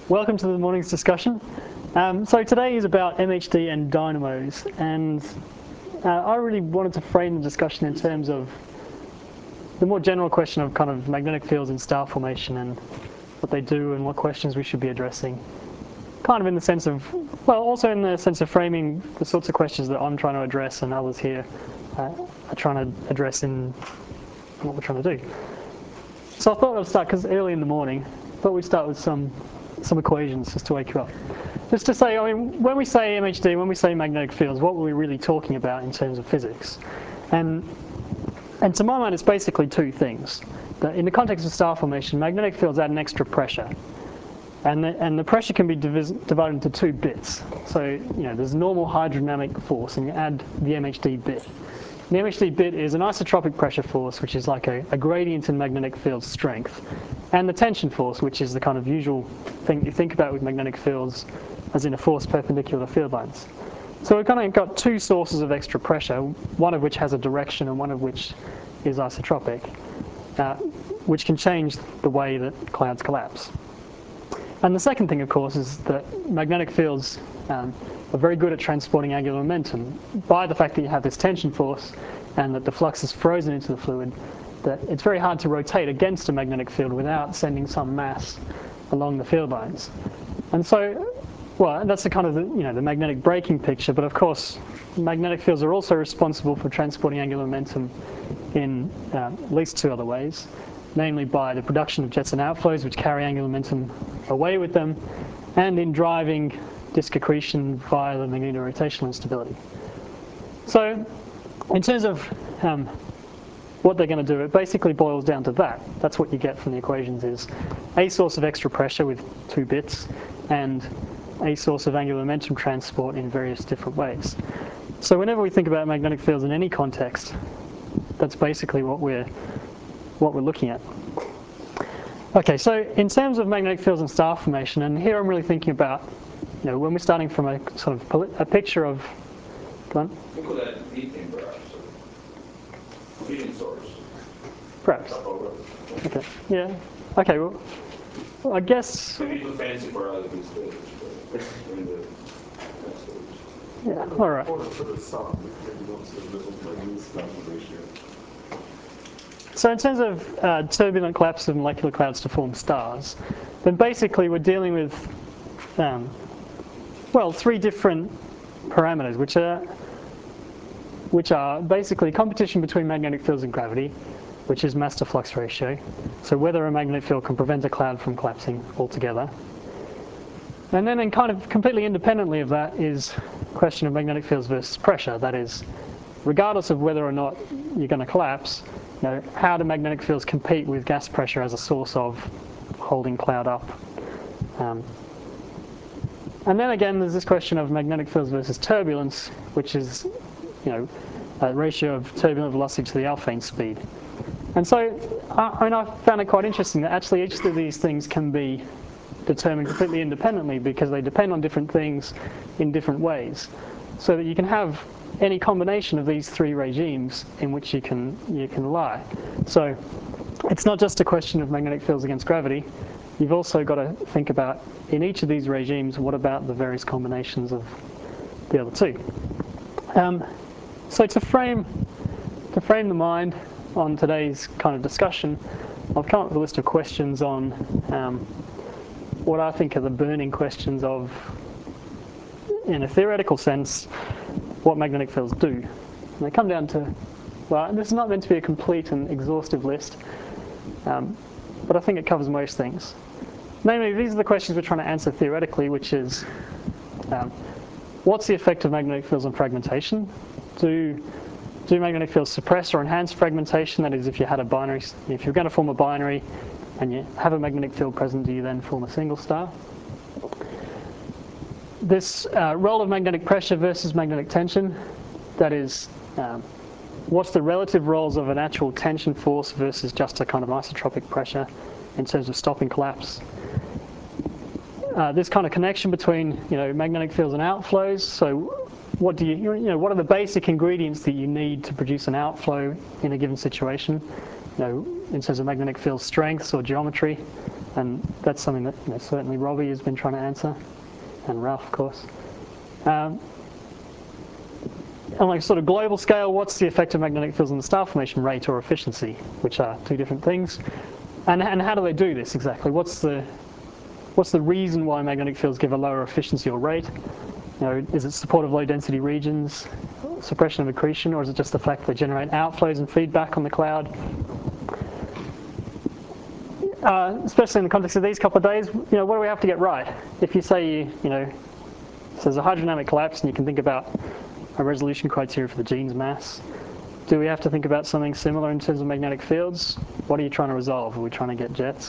Welcome to the morning's discussion. So today is about MHD and dynamos, and I really wanted to frame the discussion in terms of the more general question of kind of magnetic fields in star formation and what they do and what questions we should be addressing. Kind of in the sense of, well, also in the sense of framing the sorts of questions that I'm trying to address and others here are trying to address in what we're trying to do. So I thought I'd start, because early in the morning, I thought we'd start with some equations just to wake you up. Just to say, I mean, when we say MHD, when we say magnetic fields, what were we really talking about in terms of physics? And to my mind, it's basically two things. In the context of star formation, magnetic fields add an extra pressure. And the pressure can be divided into two bits. So, there's normal hydrodynamic force, and you add the MHD bit. The MHD bit is an isotropic pressure force, which is like a gradient in magnetic field strength, and the tension force, which is the kind of usual thing you think about with magnetic fields, as in a force perpendicular to field lines. So we've kind of got two sources of extra pressure, one of which has a direction and one of which is isotropic, which can change the way that clouds collapse. And the second thing, of course, is that magnetic fields are very good at transporting angular momentum by the fact that you have this tension force and that the flux is frozen into the fluid, that it's very hard to rotate against a magnetic field without sending some mass along the field lines. And so, well, that's the kind of the magnetic braking picture, but of course magnetic fields are also responsible for transporting angular momentum in at least two other ways, namely by the production of jets and outflows, which carry angular momentum away with them, and in driving disk accretion via the magnetorotational instability. So in terms of what they're going to do, it basically boils down to that. That's what you get from the equations, is a source of extra pressure with two bits and a source of angular momentum transport in various different ways. So whenever we think about magnetic fields in any context, that's basically what we're looking at. Okay, so in terms of magnetic fields and star formation, and here I'm really thinking about, when we're starting from a sort of a picture of, go on. We call that heating, perhaps. Heating source. Perhaps. Okay. Yeah. Okay. Well, I guess. Maybe too fancy for other these days. Yeah. All right. So in terms of turbulent collapse of molecular clouds to form stars, then basically we're dealing with, three different parameters, which are basically competition between magnetic fields and gravity, which is mass to flux ratio. So whether a magnetic field can prevent a cloud from collapsing altogether. And then kind of completely independently of that is the question of magnetic fields versus pressure. That is, regardless of whether or not you're going to collapse, how do magnetic fields compete with gas pressure as a source of holding cloud up? And then again, there's this question of magnetic fields versus turbulence, which is, a ratio of turbulent velocity to the Alfvén speed. And so, I found it quite interesting that actually each of these things can be determined completely independently because they depend on different things in different ways. So that you can have any combination of these three regimes in which you can lie. So it's not just a question of magnetic fields against gravity. You've also got to think about, in each of these regimes, what about the various combinations of the other two. So to frame the mind on today's kind of discussion, I've come up with a list of questions on what I think are the burning questions of, in a theoretical sense, what magnetic fields do. And they come down to, well, this is not meant to be a complete and exhaustive list, but I think it covers most things. Namely, these are the questions we're trying to answer theoretically, which is, what's the effect of magnetic fields on fragmentation? Do magnetic fields suppress or enhance fragmentation? That is, if you had a binary, if you're going to form a binary and you have a magnetic field present, do you then form a single star? This role of magnetic pressure versus magnetic tension, that is, what's the relative roles of an actual tension force versus just a kind of isotropic pressure in terms of stopping collapse? This kind of connection between magnetic fields and outflows. So what are the basic ingredients that you need to produce an outflow in a given situation? In terms of magnetic field strengths or geometry. And that's something that certainly Robbie has been trying to answer, and Ralph, of course. On like sort of global scale, what's the effect of magnetic fields on the star formation rate or efficiency, which are two different things? And how do they do this exactly? What's the reason why magnetic fields give a lower efficiency or rate? Is it support of low density regions, suppression of accretion, or is it just the fact that they generate outflows and feedback on the cloud? Especially in the context of these couple of days, what do we have to get right? If you say, so there's a hydrodynamic collapse and you can think about a resolution criteria for the gene's mass, do we have to think about something similar in terms of magnetic fields? What are you trying to resolve? Are we trying to get jets?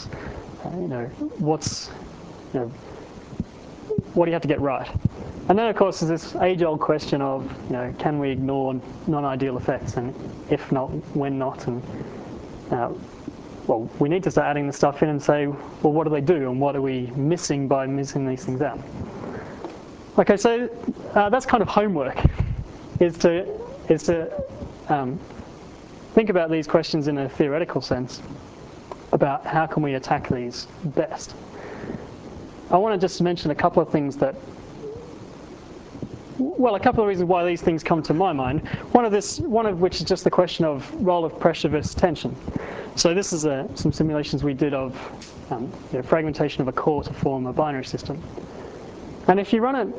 What do you have to get right? And then, of course, there's this age-old question of, can we ignore non-ideal effects? And if not, when not? And well, we need to start adding the stuff in and say, well, what do they do, and what are we missing by missing these things out? Okay, so that's kind of homework, is to think about these questions in a theoretical sense about how can we attack these best. I want to just mention a couple of things a couple of reasons why these things come to my mind. One of which is just the question of role of pressure versus tension. So this is some simulations we did of fragmentation of a core to form a binary system. And if you run it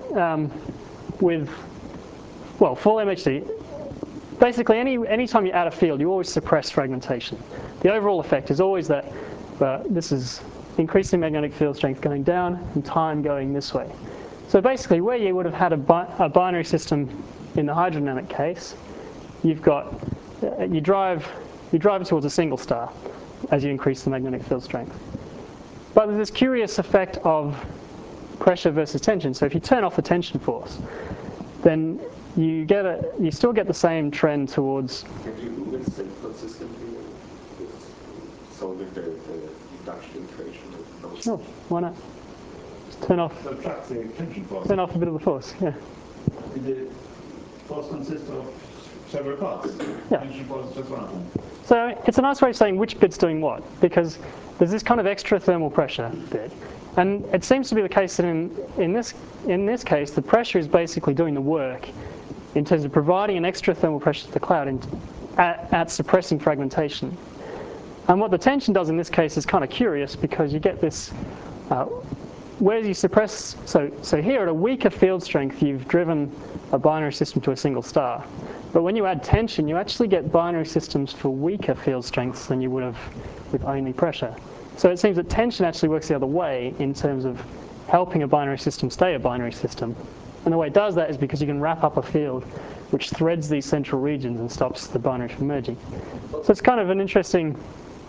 full MHD, basically any time you add a field, you always suppress fragmentation. The overall effect is always that this is increasing magnetic field strength going down and time going this way. So basically, where you would have had a binary system in the hydrodynamic case, you've got you drive it towards a single star as you increase the magnetic field strength. But there's this curious effect of pressure versus tension. So if you turn off the tension force, then you still get the same trend towards. Can you listen consistently with solving the induction equation with those? Sure, why not? Just turn off. Subtract the tension force. Turn off a bit of the force. Yeah. The force consists of several parts. Yeah. Tension force is just one of them. So it's a nice way of saying which bit's doing what, because there's this kind of extra thermal pressure bit. And it seems to be the case that in this case, the pressure is basically doing the work in terms of providing an extra thermal pressure to the cloud at suppressing fragmentation. And what the tension does in this case is kind of curious, because you get this, where you suppress, so here at a weaker field strength, you've driven a binary system to a single star. But when you add tension, you actually get binary systems for weaker field strengths than you would have with only pressure. So it seems that tension actually works the other way in terms of helping a binary system stay a binary system. And the way it does that is because you can wrap up a field which threads these central regions and stops the binary from merging. So it's kind of an interesting...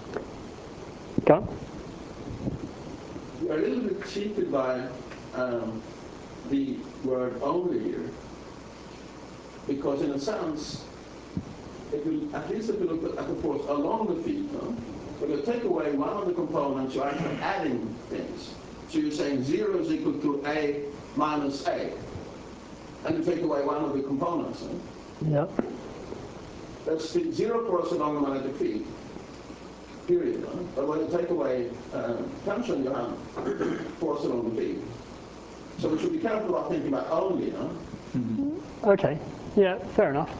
Go on. You're a little bit cheated by the word only here. Because in a sense, at least if you look at the force along the field, when you take away one of the components, you're actually adding things. So you're saying 0 is equal to A minus A. And you take away one of the components. Yep. That's the 0 force along the magnetic field, period. But when you take away tension, you have force along the field. So we should be careful about thinking about only. Okay. Yeah, fair enough.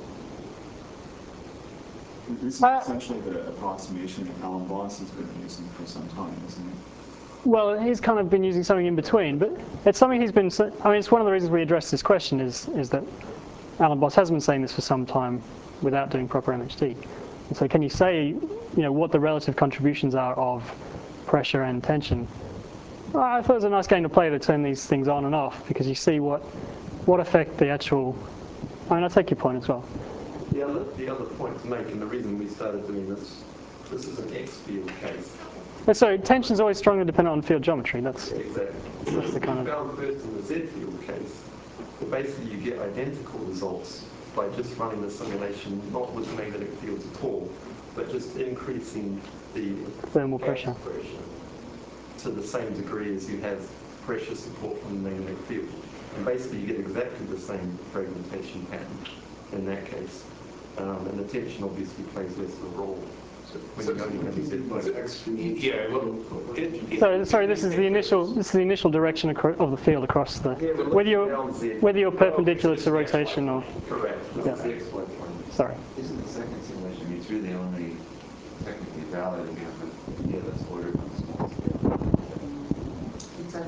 This is essentially the approximation that Alan Boss has been using for some time, isn't it? Well, he's kind of been using something in between, but it's something he's been... I mean, it's one of the reasons we addressed this question is that Alan Boss has been saying this for some time without doing proper MHD. And so can you say, what the relative contributions are of pressure and tension? Well, I thought it was a nice game to play to turn these things on and off, because you see what effect the actual... I mean, I take your point as well. The other point to make, and the reason we started doing this is an X field case. So tension's always strongly dependent on field geometry. That's exactly. That's the kind of... Found first in the Z field case, but basically you get identical results by just running the simulation, not with magnetic fields at all, but just increasing the thermal pressure to the same degree as you have pressure support from the magnetic field. And basically you get exactly the same fragmentation pattern in that case. And the tension obviously plays less of a role. when you're only going to see Yeah, well, So sorry, this is the initial direction of the field across the whether you're perpendicular to rotation or correct. That's the X-Y plane. sorry. Isn't the second simulation, it's really only technically valid if you have a field that's ordered on a small scale? I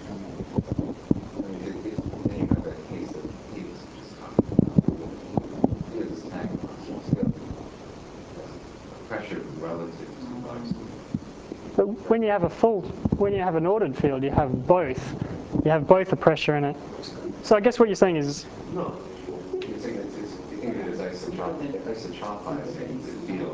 mean, if then you have that case that he was just talking about, here's this tank on a small scale, pressure relative to large. But when you have an ordered field, you have both. You have both the pressure in it. So I guess what you're saying is No, you're saying that it's, you think of it as isotropizing the field,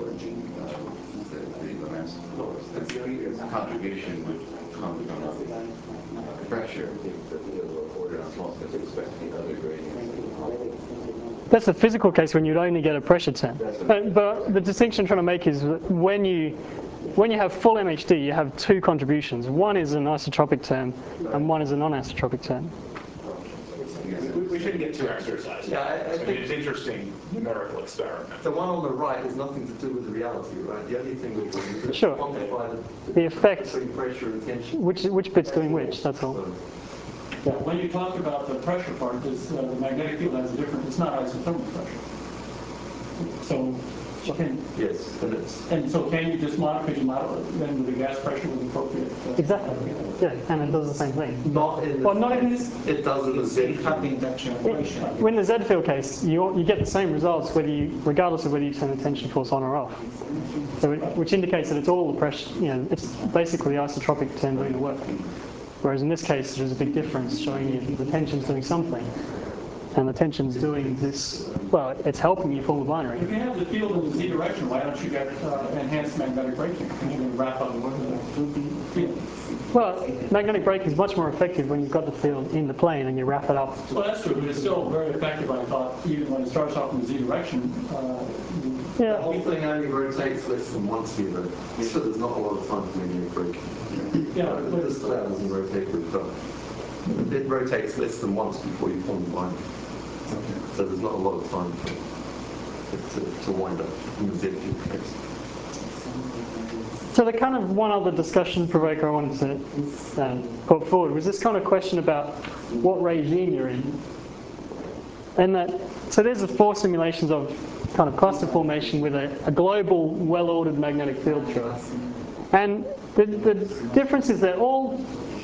the Lorentz force. The contribution would come from pressure. The field will order on small scale, expecting other gradients. that's a physical case when you'd only get a pressure term. But the distinction I'm trying to make is that when you have full MHD, you have two contributions. One is an isotropic term, and one is a non-isotropic term. we shouldn't get too exercised. Yeah, I think it's interesting numerical experiment. the one on the right has nothing to do with the reality, right? The only thing we can do is Sure. quantify The effect, between pressure and tension. which bit's doing which, that's all. So, When you talk about the pressure part, the magnetic field has a different, it's not isothermal pressure. So, yes, and so can you just modify then with the gas pressure with appropriate? Exactly. Yeah, and it does the same thing. not in the, Well, not in this. it does in the Z. Having that generation. When the Z field case, you get the same results regardless of whether you turn the tension force on or off. So which indicates that it's all the pressure. It's basically the isotropic term doing the work. Whereas in this case, there's a big difference showing you the tension's doing something, and the tension's doing this. Well, it's helping you form a binary. If you have the field in the Z direction, why don't you get enhanced magnetic braking? Because you can wrap up the field. Well, magnetic braking is much more effective when you've got the field in the plane and you wrap it up. Well, that's true, but it's still very effective, I thought, even when it starts off in the Z direction. The Yeah. whole thing only rotates less than once here, though. So there's not a lot of time for magnetic braking. Yeah, but This cloud doesn't rotate very fast. It rotates less than once before you form the binary. So there's not a lot of time to wind up in the Z field case. So the kind of one other discussion provoker I wanted to put forward was this kind of question about what regime you're in. And so there's the 4 simulations of kind of cluster formation with a global, well-ordered magnetic field through it. And the difference is they're all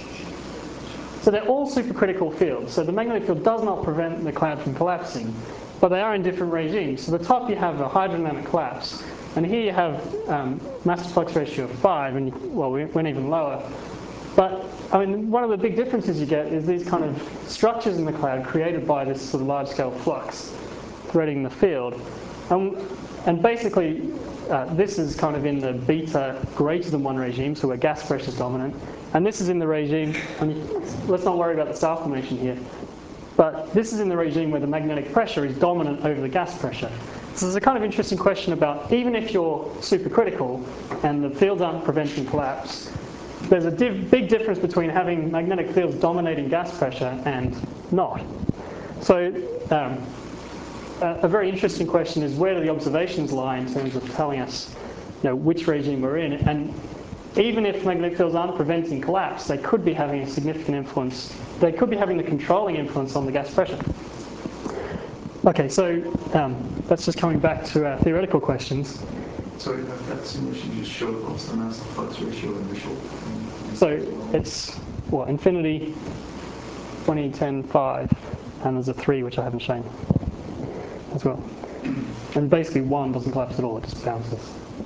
supercritical fields. So the magnetic field does not prevent the cloud from collapsing, but they are in different regimes. So the top you have a hydrodynamic collapse, and here you have mass to flux ratio of 5, and well, we went even lower. But I mean, one of the big differences you get is these kind of structures in the cloud created by this sort of large-scale flux threading the field. And basically, this is kind of in the beta greater than 1 regime, so where gas pressure is dominant. And this is in the regime, let's not worry about the star formation here, but this is in the regime where the magnetic pressure is dominant over the gas pressure. So there's a kind of interesting question about, even if you're supercritical and the fields aren't preventing collapse, there's a big difference between having magnetic fields dominating gas pressure and not. So a very interesting question is, where do the observations lie in terms of telling us which regime we're in? And even if magnetic fields aren't preventing collapse, they could be having a significant influence. They could be having the controlling influence on the gas pressure. Okay, so that's just coming back to our theoretical questions. Sorry, that simulation just showed what's the mass to flux ratio initial. So it's, infinity, 20, 10, 5, and there's a 3 which I haven't shown as well. And basically 1 doesn't collapse at all, it just bounces.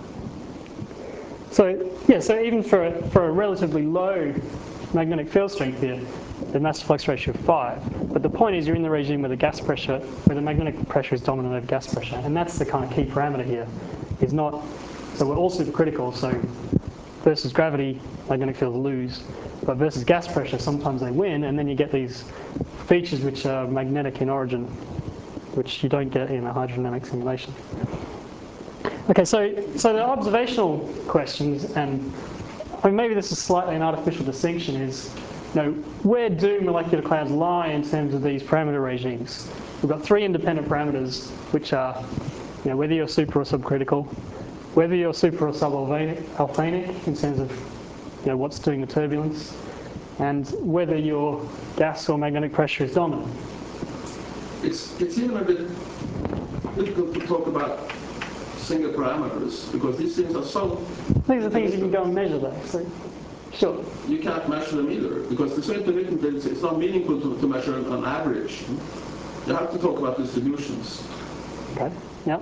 So yeah, so even for a relatively low magnetic field strength here, the mass to flux ratio of 5. But the point is, you're in the regime where the magnetic pressure is dominant over gas pressure, and that's the kind of key parameter here. Is not, so we're all supercritical, so versus gravity, magnetic fields lose, but versus gas pressure, sometimes they win, and then you get these features which are magnetic in origin, which you don't get in a hydrodynamic simulation. Okay, so the observational questions, and maybe this is slightly an artificial distinction, is where do molecular clouds lie in terms of these parameter regimes? We've got 3 independent parameters, which are whether you're super or subcritical, whether you're super or subalfanic in terms of what's doing the turbulence, and whether your gas or magnetic pressure is dominant. It's even a bit difficult to talk about single parameters because these things are so. These are things you can go and measure though. So, sure. You can't measure them either because the so intermittent it's not meaningful to measure an average. You have to talk about distributions. Okay. Yeah.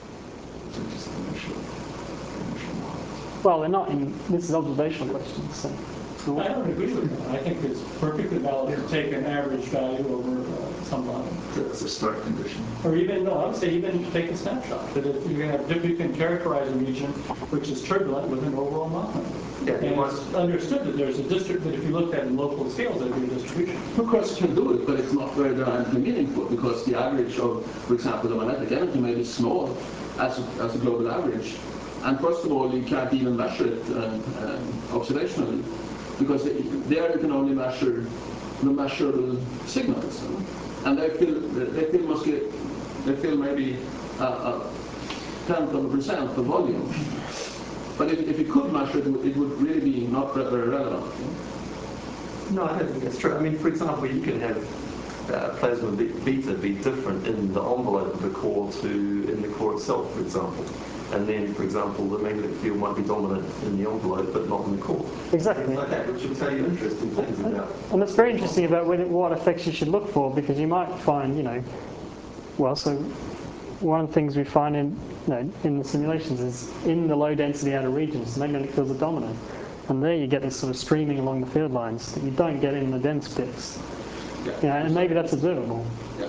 Well, they're not in. This is observational questions. So. I don't agree with that. I think it's perfectly valid to take an average value over some line. That's a start condition. Or even, no, I would say even take a snapshot. That if you can characterize a region which is turbulent with an overall modeling. Yeah, and it's understood that there's a district that if you looked at in local scales, there'd be a distribution. Of course you can do it, but it's not very dynamically meaningful because the average of, for example, the magnetic energy may be small as a global average. And first of all, you can't even measure it observationally. Because there you can only measure the measurable signals, and they fill maybe a tenth of a percent of volume. But if you could measure it, it would really be not very relevant. No, I don't think that's true. I mean, for example, you can have plasma beta be different in the envelope of the core to in the core itself, for example. And then, for example, the magnetic field might be dominant in the envelope, but not in the core. Exactly. Like that, which will tell you interesting things about. And it's very interesting about what effects you should look for, because you might find, well, so one of the things we find in the simulations is in the low density outer regions, the magnetic fields are dominant. And there you get this sort of streaming along the field lines that you don't get in the dense bits. Yeah. And maybe that's observable.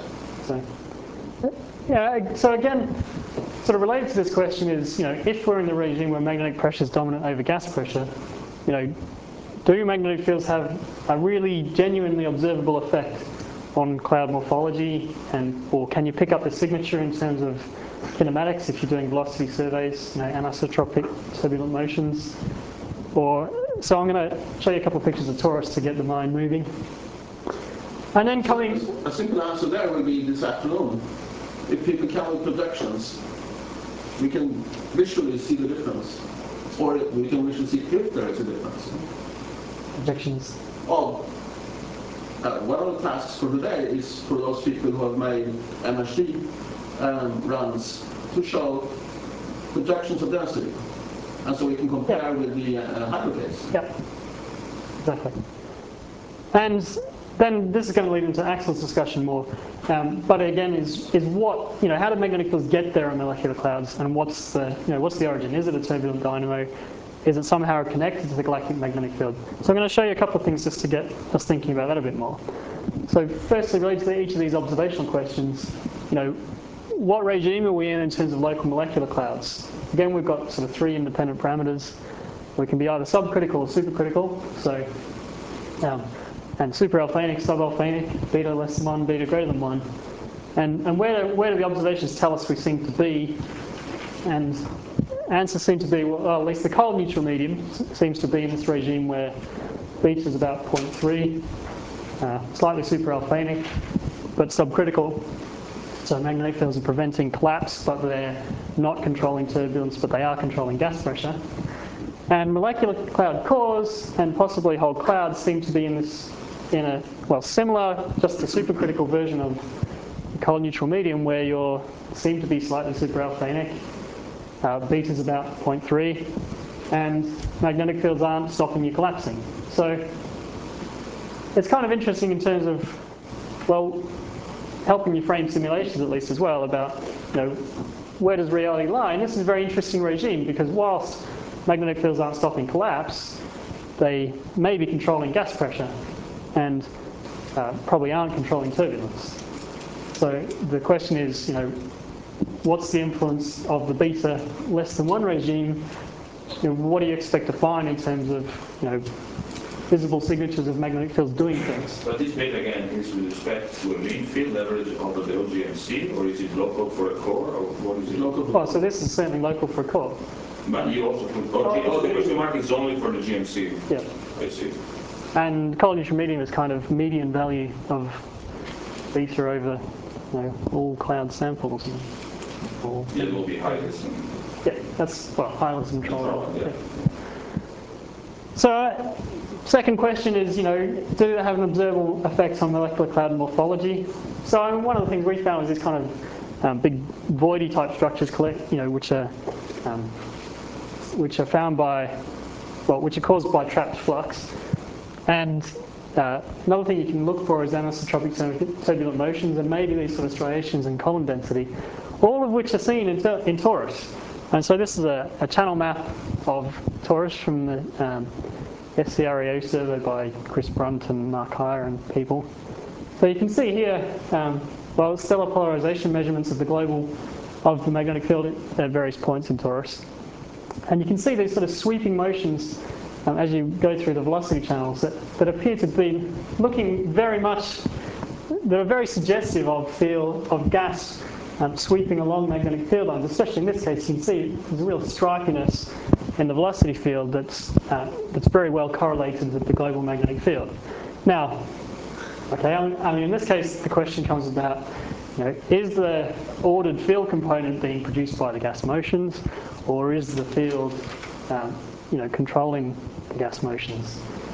Yeah. So again, sort of related to this question is, if we're in the regime where magnetic pressure is dominant over gas pressure, do magnetic fields have a really genuinely observable effect on cloud morphology, or can you pick up the signature in terms of kinematics if you're doing velocity surveys, anisotropic turbulent motions? So I'm going to show you a couple of pictures of torus to get the mind moving. And then coming... A simple answer there will be this afternoon. If people count projections, we can visually see the difference. Or we can visually see if there is a difference. Projections? One of the tasks for today is for those people who have made MHD runs to show projections of density. And so we can compare with the hydro case. Yep, exactly. And then this is going to lead into Axel's discussion more. But again, is what, how do magnetic fields get there on molecular clouds, and what's the origin? Is it a turbulent dynamo? Is it somehow connected to the galactic magnetic field? So I'm going to show you a couple of things just to get us thinking about that a bit more. So firstly, related to each of these observational questions, what regime are we in terms of local molecular clouds? Again, we've got sort of 3 independent parameters. We can be either subcritical or supercritical. So, and superalphanic, subalphanic, beta less than 1, beta greater than 1. And where do the observations tell us we seem to be? And answers seem to be, well, at least the cold neutral medium seems to be in this regime where beta is about 0.3, slightly superalphanic, but subcritical. So magnetic fields are preventing collapse, but they're not controlling turbulence, but they are controlling gas pressure. And molecular cloud cores and possibly whole clouds seem to be similar, just a supercritical version of the cold neutral medium, where you seem to be slightly superalphanic. Beta is about 0.3, and magnetic fields aren't stopping you collapsing. So it's kind of interesting in terms of, well, helping you frame simulations at least as well about, where does reality lie? And this is a very interesting regime because whilst magnetic fields aren't stopping collapse, they may be controlling gas pressure and probably aren't controlling turbulence. So the question is, what's the influence of the beta less than 1 regime? What do you expect to find in terms of, visible signatures of magnetic fields doing things? But this beta again is with respect to a mean field average over the OGMC, or is it local for a core, or what is it? Local. Oh, so this is certainly local for a core. But you also put, the question mark is only for the GMC. Yeah. I see. And cold neutral medium is kind of median value of beta over all cloud samples. It will be higher. Yeah, That's what Hyler's control. Yeah. So, second question is, do they have an observable effect on molecular cloud morphology? So, one of the things we found was this kind of big voidy type structures, which are found by, which are caused by trapped flux. And another thing you can look for is anisotropic turbulent motions, and maybe these sort of striations in column density, all of which are seen in torus. And so this is a channel map of torus from the SCREO survey by Chris Brunt and Mark Heyer and people. So you can see here, stellar polarization measurements of the magnetic field at various points in torus. And you can see these sort of sweeping motions as you go through the velocity channels that appear to be looking very much, that are very suggestive of gas sweeping along magnetic field lines. Especially in this case, you can see there's a real stripiness in the velocity field that's very well correlated with the global magnetic field. Now, okay, I mean in this case the question comes about, is the ordered field component being produced by the gas motions, or is the field controlling the gas motions?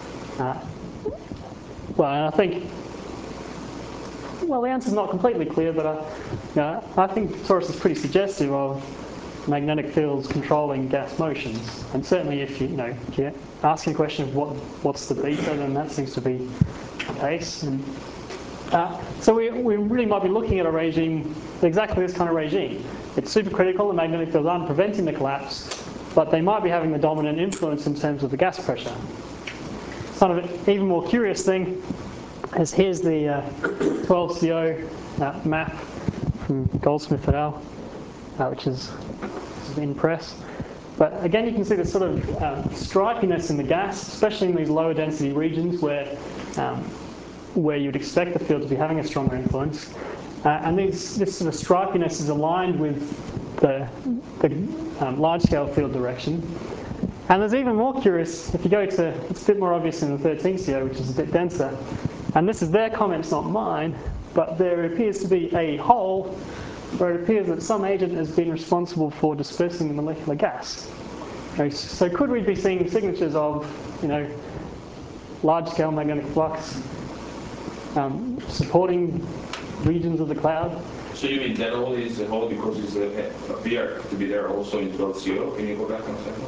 And I think, the answer's not completely clear, but I think torus is pretty suggestive of magnetic fields controlling gas motions. And certainly if you're asking a question of what's the beta, then that seems to be the case. And, so we really might be looking at a regime, exactly this kind of regime. It's supercritical, the magnetic fields aren't preventing the collapse, but they might be having the dominant influence in terms of the gas pressure. Kind of an even more curious thing is here's the 12CO map from Goldsmith et al., which is in press. But again, you can see the sort of stripiness in the gas, especially in these lower density regions where you'd expect the field to be having a stronger influence. And this sort of stripiness is aligned with the large-scale field direction. And there's even more curious, if you go to, it's a bit more obvious in the 13CO, which is a bit denser. And this is their comments, not mine, but there appears to be a hole where it appears that some agent has been responsible for dispersing the molecular gas. Okay, so could we be seeing signatures of, large-scale magnetic flux supporting regions of the cloud? So you mean that only is the hole because it's appear to be there also in 12CO? Can you go back on a second?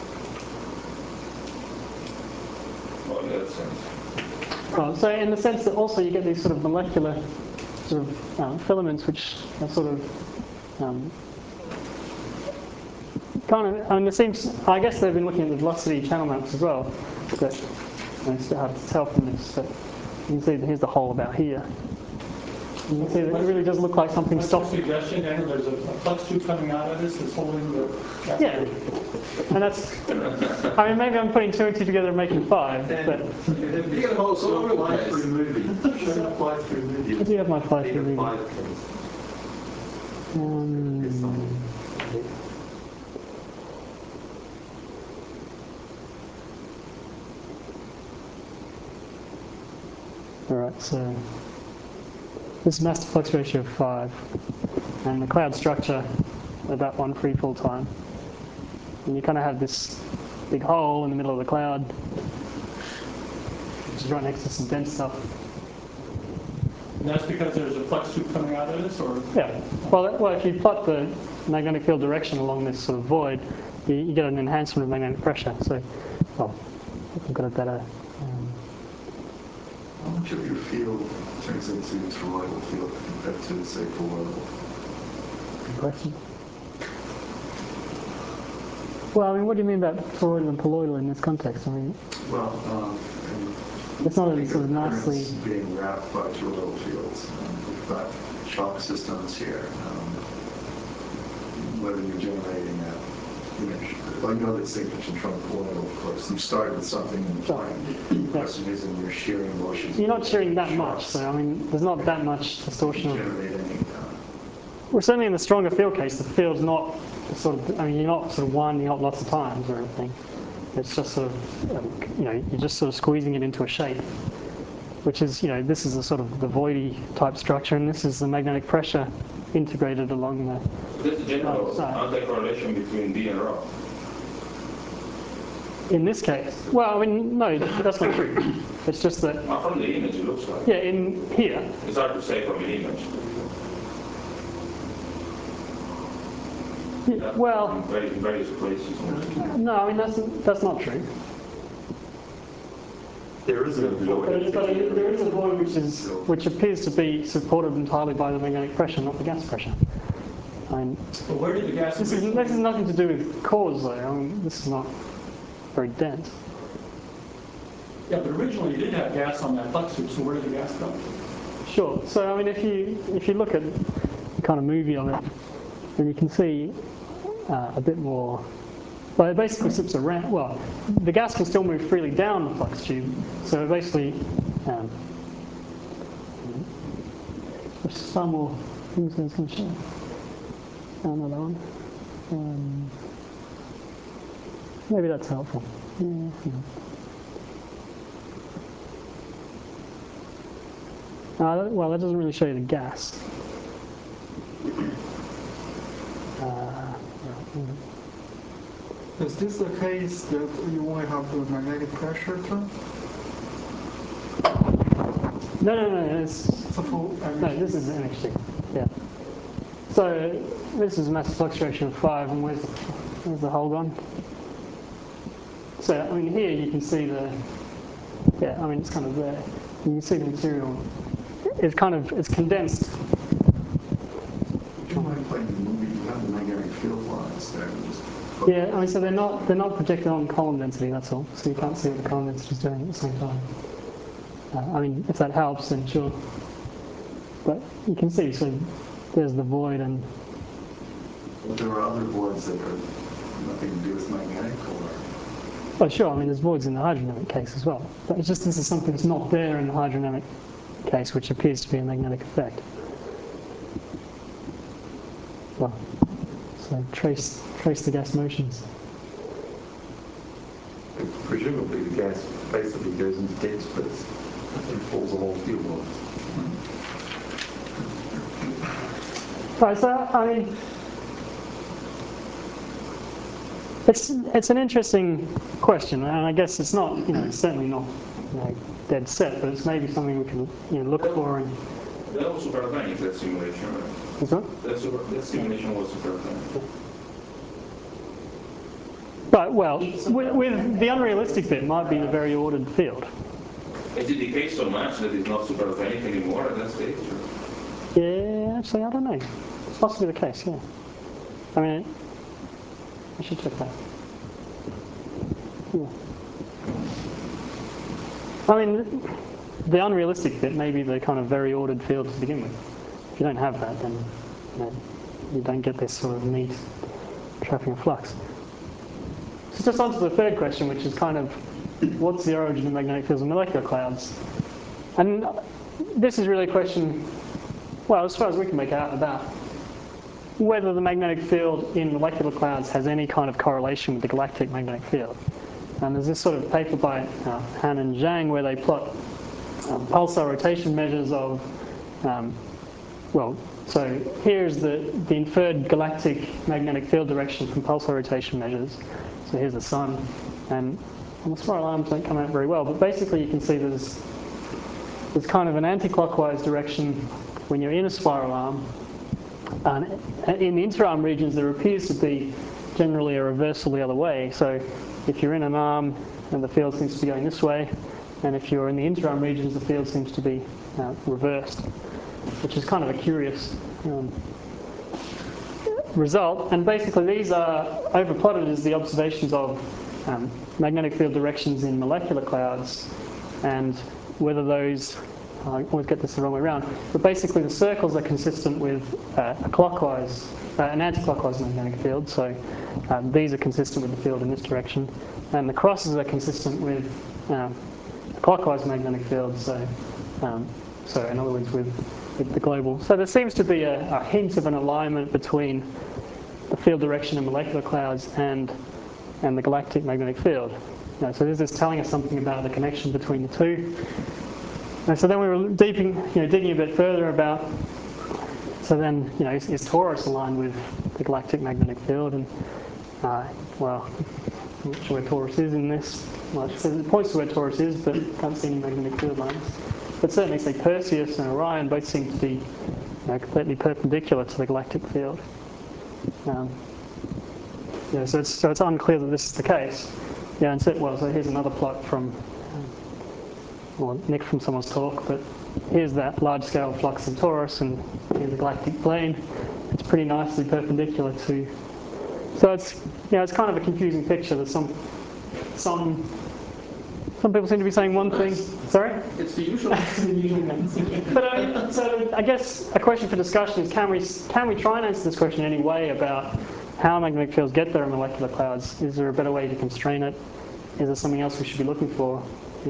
Oh, in that sense. Well, so in the sense that also you get these sort of molecular filaments which are sort of it seems, I guess they've been looking at the velocity channel maps as well, but it's a bit hard to tell from this, but you can see here's the hole about here. You can see that it really does look like something stopped. What's your suggestion, Daniel? There's a flux tube coming out of this that's holding the gas. Yeah, and that's, maybe I'm putting two and two together and making five, but... You get a whole all over the place. I do have my fly-through movie. Alright, so this is mass to flux ratio of 5, and the cloud structure at that one free fall time. And you kind of have this big hole in the middle of the cloud, which is right next to some dense stuff. And that's because there's a flux tube coming out of this, or? Yeah. Well, if you plot the magnetic field direction along this sort of void, you get an enhancement of magnetic pressure. So, I've got a better. How much of your field turns into toroidal field compared to, say, colloidal? Good question. Well, what do you mean about toroidal and colloidal in this context? Well, it's not a sort of nicely being wrapped by toroidal fields. We've got shock systems here. Whether you're generating I know this signature from colloidal, of course. You started with something in the plane. The question is, you're shearing motions. You're not shearing that much, so there's not that much distortion. Well, certainly in the stronger field case, the field's not sort of, you're not sort of winding up lots of times or anything. It's just sort of, you're just sort of squeezing it into a shape, which is, this is a sort of the voidy type structure, and this is the magnetic pressure integrated along the. So there's a general side. anti-correlation between B and rho. In this case, well, I mean, no, that's not true. It's just that. From the image, it looks like. Yeah, in here. It's hard to say from an image. Well, in various places. no, I mean that's not true. There is a void. But there is a void which appears to be supported entirely by the magnetic pressure, not the gas pressure. I mean, But where did the gas? this is nothing to do with cores, though. I mean, this is not very dense. Yeah, but originally you did have gas on that flux tube, so where did the gas come? Sure. So I mean, if you look at the kind of movie of it, then you can see a bit more. Well, it basically slips around. Well, the gas can still move freely down the flux tube. So basically, there's some more things I was going to show. Another one. Maybe that's helpful. Yeah. Well, that doesn't really show you the gas. Is this the case that you only have the magnetic pressure term? No. No, This is MHD. Yeah. So this is mass flux ratio of 5, and where's the hole gone? So I mean, here you can see I mean, it's kind of there. You can see the material. It's condensed. You might play the movie, you have the magnetic field lines there. Yeah, I mean, so they're not projected on column density. That's all. So you can't see what the column density is doing at the same time. I mean, if that helps, then sure. But you can see. So there's the void, and But there are other voids that are nothing to do with magnetic, or well, sure. I mean, there's voids in the hydrodynamic case as well. But it's just this is something that's not there in the hydrodynamic case, which appears to be a magnetic effect. Well, so trace the gas motions. Presumably the gas basically goes into dead splits and falls along field lines. Right, so I mean, it's an interesting question, and I guess it's not, it's certainly not, dead set, but it's maybe something we can, look for. And That was supersonic, that simulation, right? is what? That simulation was supersonic. But well, with the unrealistic bit might be the very ordered field. Is it decayed so much that it's not supersonic anymore at that stage? Yeah, actually, I don't know. It's possibly the case. Yeah. I mean, I should check that. Yeah. I mean, the unrealistic bit may be the kind of very ordered field to begin with. If you don't have that, then you don't get this sort of neat trapping of flux. So just on to the third question, which is kind of, what's the origin of magnetic fields in molecular clouds? And this is really a question, well, as far as we can make out, about whether the magnetic field in molecular clouds has any kind of correlation with the galactic magnetic field. And there's this sort of paper by Han and Zhang where they plot pulsar rotation measures of, so here's the inferred galactic magnetic field direction from pulsar rotation measures. So here's the sun, and the spiral arms don't come out very well, but basically you can see there's kind of an anti-clockwise direction when you're in a spiral arm. And in the interarm regions, there appears to be generally a reversal the other way. So if you're in an arm, and the field seems to be going this way, and if you're in the interarm regions, the field seems to be reversed, which is kind of a curious result. And basically these are overplotted as the observations of magnetic field directions in molecular clouds, and whether those, I always get this the wrong way around, but basically the circles are consistent with a clockwise, an anti-clockwise magnetic field, so these are consistent with the field in this direction, and the crosses are consistent with the clockwise magnetic field, so in other words with the global. So there seems to be a hint of an alignment between the field direction in molecular clouds and the galactic magnetic field. So this is telling us something about the connection between the two. And so then we were digging a bit further about So then, is Taurus aligned with the galactic magnetic field? And well, I'm not sure where Taurus is in this. Well, it points to where Taurus is, but can't see any magnetic field lines. But certainly, say Perseus and Orion both seem to be completely perpendicular to the galactic field. So it's unclear that this is the case. Yeah, and so here's another plot from Nick from someone's talk, but here's that large-scale flux in Taurus, and here's the galactic plane. It's pretty nicely perpendicular to. So it's kind of a confusing picture. There's some people seem to be saying one thing. Sorry? It's the usual. But so I guess a question for discussion is: can we try and answer this question in any way about how magnetic fields get there in molecular clouds? Is there a better way to constrain it? Is there something else we should be looking for?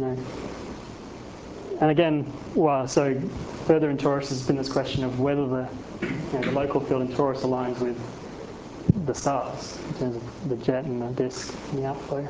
And again, so further in Taurus has been this question of whether the local field in Taurus aligns with the stars in terms of the jet and the disk and the outflow.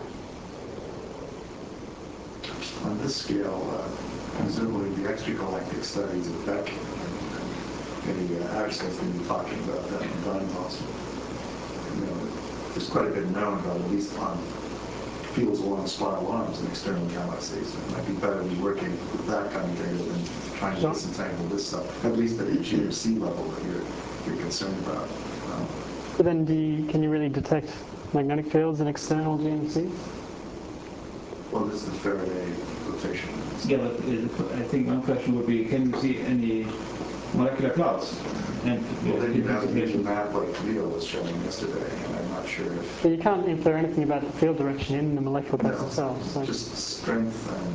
On this scale, presumably the extragalactic studies of Beck and Axel's going to be talking about that in Dynamos. There's quite a bit known about, at least on fields along spiral arms in external galaxies. It might be better to be working with that kind of data than trying to disentangle this stuff, at least at the GMC level that you're concerned about. But then can you really detect magnetic fields in external GMC? Well, this is the Faraday rotation. Yeah, but I think one question would be, can you see any molecular clouds? And then you have the map like Leo was showing yesterday, and I'm not sure if... But you can't infer anything about the field direction in the molecular clouds themselves. So. Just strength and...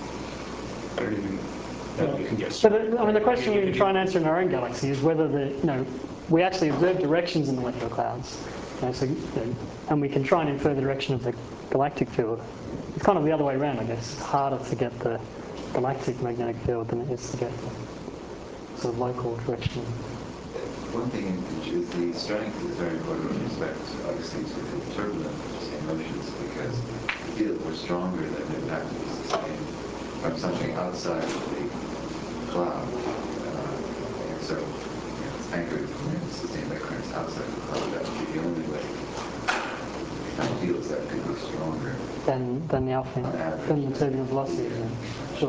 You can get. But the question we try and answer in our own galaxy is whether we actually observe directions in molecular clouds, and we can try and infer the direction of the galactic field. It's kind of the other way around, I guess. It's harder to get the galactic magnetic field than it is to get the sort of local direction. One thing is the strength is very important with respect, obviously, to the turbulent motions, because the field was stronger than it would have to be sustained from something outside of the cloud. And so it's anchored and sustained by currents outside of the cloud. That would be the only way. Fields that could be stronger than the alpha, than the turbulent velocity. Sure.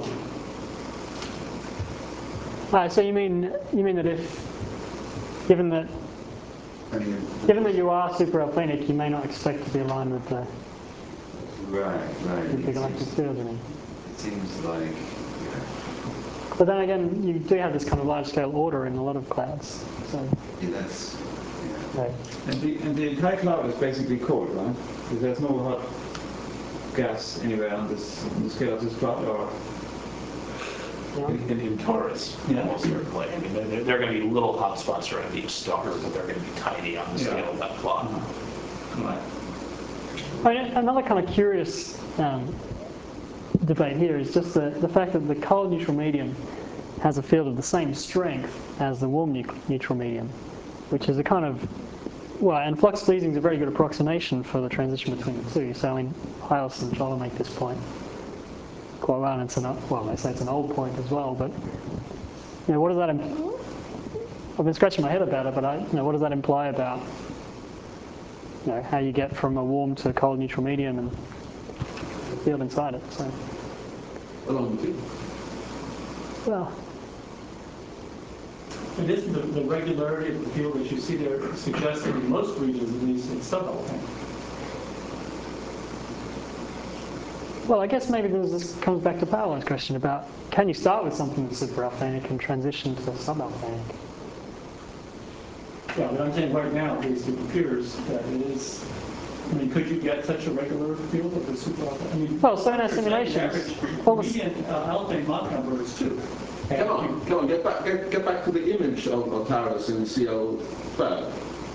So you mean that given that you are super alphenic, you may not expect to be aligned with the with the galactic field. It seems like. But then again, you do have this kind of large-scale order in a lot of clouds. So. Yeah, that's. Right. And the entire cloud is basically cold, right? Because there's no hot gas anywhere on the scale of this cloud, or in Taurus, almost certainly. I mean, there are going to be little hot spots around each star, but they're going to be tiny on the scale of that plot. Right. Another kind of curious debate here is just the fact that the cold neutral medium has a field of the same strength as the warm neutral medium, which is a kind of, and flux squeezing is a very good approximation for the transition between the two. So Hylas and Jolla make this point quite well, and they say it's an old point as well, but what does that I've been scratching my head about it, but what does that imply about how you get from a warm to a cold neutral medium and the field inside it? So. Along the field. Well. And isn't the regularity of the field that you see there suggesting in most regions at least it's subalphenic? Well, I guess maybe this comes back to Paolo's question about can you start with something that's superalphenic and transition to subalphenic? Yeah, but I'm saying right now, at least it appears that it is. I mean, could you get such a regular field of the superalphenic? I mean, sonar simulations. Median alphane Mach number is 2. Come on, get back to the image of Taurus in CL12.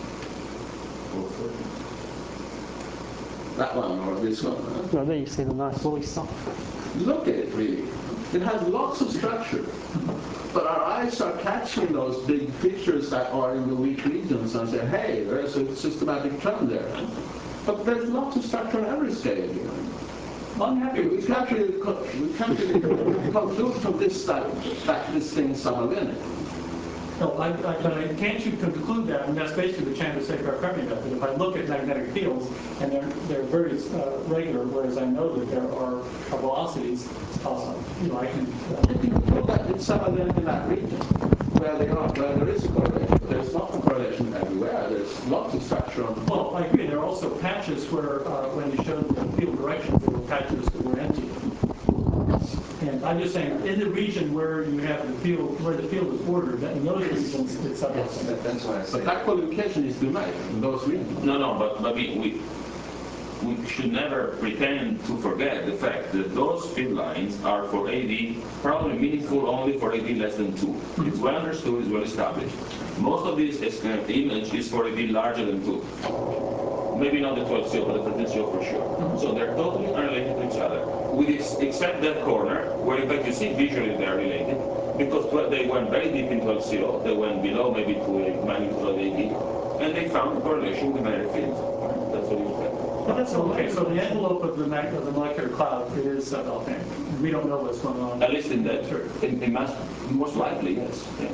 That one or this one? Well, there you see the nice woolly stuff. Look at it, really. It has lots of structure. But our eyes are catching those big features that are in the weak regions and say, hey, there's a systematic trend there. But there's lots of structure on every scale here. I'm happy with we can't really conclude from this that this thing is subalphenic. No, but can't you conclude that, and that's basically the Chandrasekhar-Fermi method. If I look at magnetic fields and they're very regular, whereas I know that there are velocities, I can. You can prove that in some of them in that region where there is a correlation. There's not a correlation everywhere. There's lots of structure on the floor. Well, I agree. There are also patches where, when you showed the field directions, there were patches that were empty. And I'm just saying, in the region where you have the field, where the field is ordered, in those regions, it's That's why I say. But that qualification is to be made in those regions. No, but we should never pretend to forget the fact that those field lines are for AD, probably meaningful only for AD less than 2. It's well understood, it's well established. Most of this image is for AD larger than 2. Maybe not the 12 CO, but the 13 CO for sure. So they're totally unrelated to each other. Except that corner, where in fact you see visually they're related, because they went very deep in 12 CO, they went below maybe to a magnitude of AD, and they found a correlation with magnetic fields. That's what you expect. But that's okay. So the envelope of the molecular cloud is volcanic. We don't know what's going on. At least in that, most likely, yes. Yeah.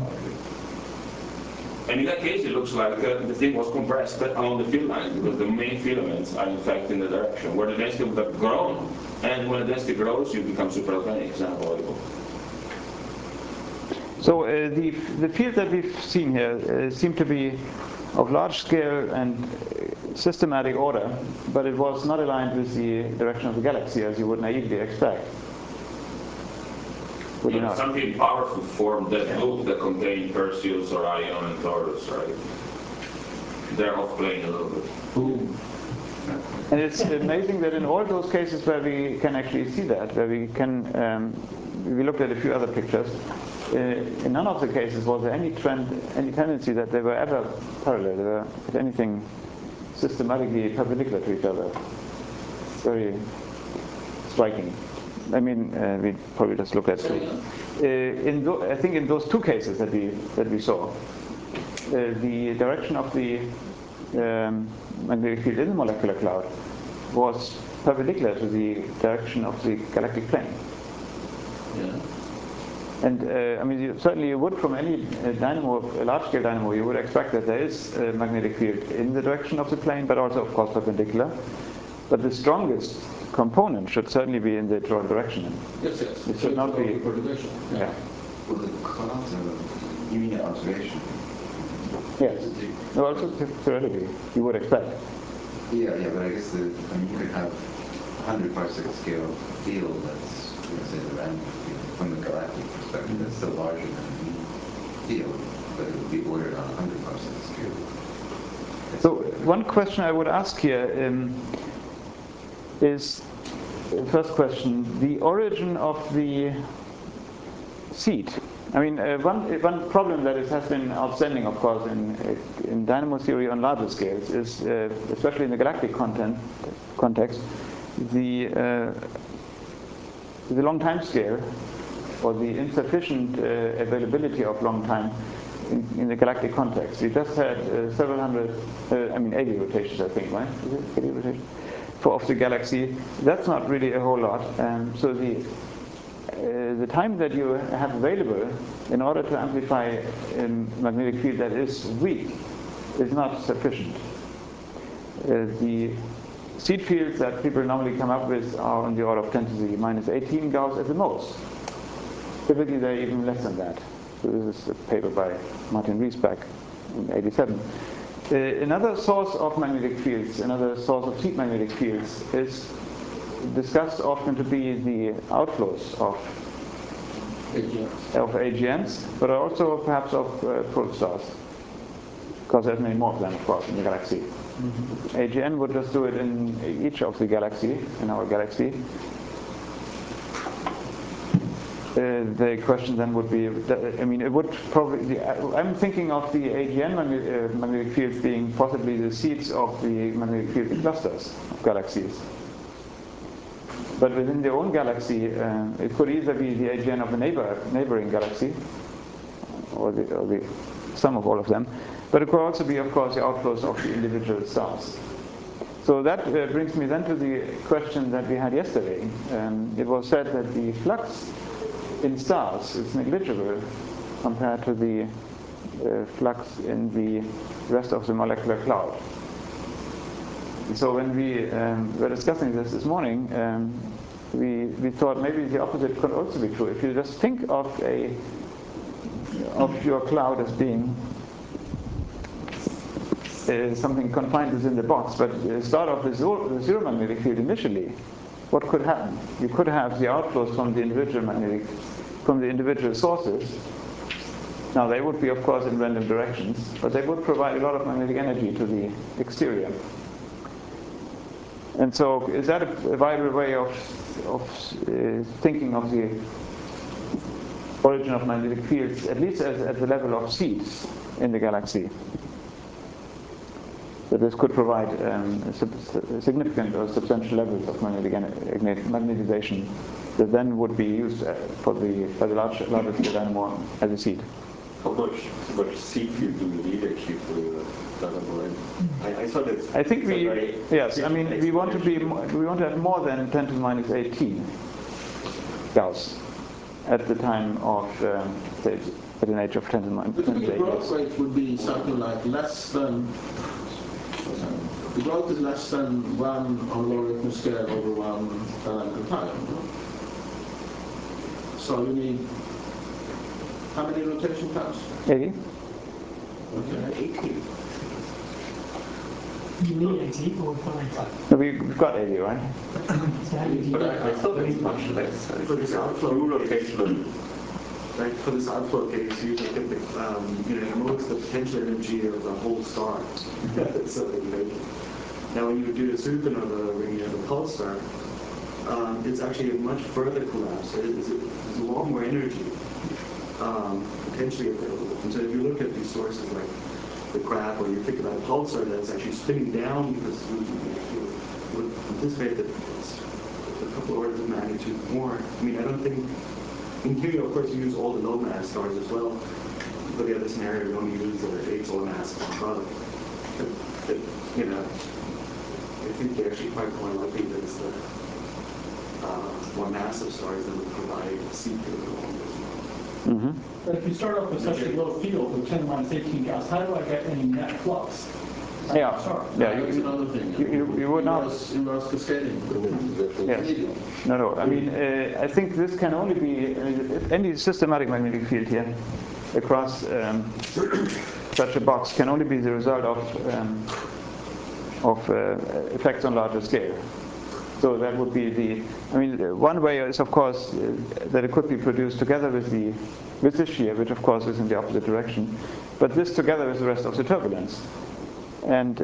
And in that case, it looks like the thing was compressed along the field line, because the main filaments are in fact in the direction where the density would have grown, and when the density grows, you become supervolcanic. It's unavoidable. So the fields that we've seen here seem to be of large scale and systematic order, but it was not aligned with the direction of the galaxy, as you would naively expect. Would you not? Something powerful formed that loop that contained Perseus, Orion, and Taurus, right? They're off playing a little bit. Boom. And it's amazing that in all those cases where we can actually see that, where we can, we looked at a few other pictures, in none of the cases was there any trend, any tendency that they were ever parallel, they were, if anything, systematically perpendicular to each other. Very striking. I mean, we probably just looked at two. I think in those two cases that we saw, the direction of the magnetic field in the molecular cloud was perpendicular to the direction of the galactic plane. Yeah. And I mean, certainly you would, from any dynamo, a large-scale dynamo, you would expect that there is a magnetic field in the direction of the plane, but also, of course, perpendicular. But the strongest component should certainly be in the drawn direction. Yes. It should not be. Yeah. Well, the clouds are, you mean an observation? Yes. No, also theoretically, you would expect. Yeah, but I guess you could have 100 parsec scale field that's, say, the random field from the galactic perspective, that's still larger than the field, but it would be ordered on 100 parsec scale. So one question I would ask here is, first question, the origin of the seed. I mean, one problem that has been outstanding, of course, in dynamo theory on larger scales is, especially in the galactic context, the long time scale, or the insufficient availability of long time in the galactic context. We just had several hundred, 80 rotations, I think, right? Is it 80 rotations? Of the galaxy. That's not really a whole lot. So the time that you have available in order to amplify a magnetic field that is weak is not sufficient. The seed fields that people normally come up with are on the order of 10 to the minus 18 Gauss at the most. Typically they're even less than that. So this is a paper by Martin Riesbeck in '87. Another source of magnetic fields, another source of seed magnetic fields is discussed often to be the outflows of AGNs, but also perhaps of protostars, because there's many more of them, of course, in the galaxy. Mm-hmm. AGN would just do it in each of the galaxy, in our galaxy. The question then would be, it would probably, I'm thinking of the AGN magnetic fields being possibly the seeds of the magnetic field clusters of galaxies. But within their own galaxy, it could either be the AGN of a neighboring galaxy, or the sum of all of them, but it could also be, of course, the outflows of the individual stars. So that brings me then to the question that we had yesterday. It was said that the flux in stars is negligible compared to the flux in the rest of the molecular cloud. So when we were discussing this morning, we thought maybe the opposite could also be true. If you just think of your cloud as being something confined within the box, but start off with zero magnetic field initially, what could happen? You could have the outflows from the individual sources. Now they would be, of course, in random directions, but they would provide a lot of magnetic energy to the exterior. And so, is that a viable way of thinking of the origin of magnetic fields, at least at the level of seeds in the galaxy? So this could provide significant or substantial levels of magnetization that then would be used by the larger scale dynamo as a seed. How much seed field do we need actually for the dynamo? I saw that. I think we want to have more than 10 to the minus 18 Gauss at the time of at an age of 10 to the minus 18. The growth rate would be something like less than. The growth is less than 1 on a logarithmic scale over 1 dynamical time. So you need how many rotation times? 80. Okay. 80. You need 80 or 5? No, we've got 80, right? But I thought it was much less. For this outflow rotation, right? For this outflow case, you look at the, it moves the potential energy of the whole star. So, now when you do a supernova, when you have a pulsar, it's actually a much further collapse. There's a lot more energy potentially available. And so if you look at these sources like the crab, or you think about a pulsar that's actually spinning down, because you would anticipate that it's a couple orders of magnitude more. I mean, I don't think, in theory, of course, you use all the low mass stars as well. But the other scenario, we only use the 8 solar masses above. But, I think they're actually quite more likely that it's the more massive stars that would provide seed field along as well. Mm-hmm. But if you start off with such a low field with 10 to minus 18 Gauss, how do I get any net flux? Yeah, That's another thing. You would not. Inverse cascading. Yes. No. I mean, I think this can only be any systematic magnetic field here across such a box can only be the result of effects on larger scale. So that would be one way is, of course, that it could be produced together with the shear, which of course is in the opposite direction, but this together with the rest of the turbulence. And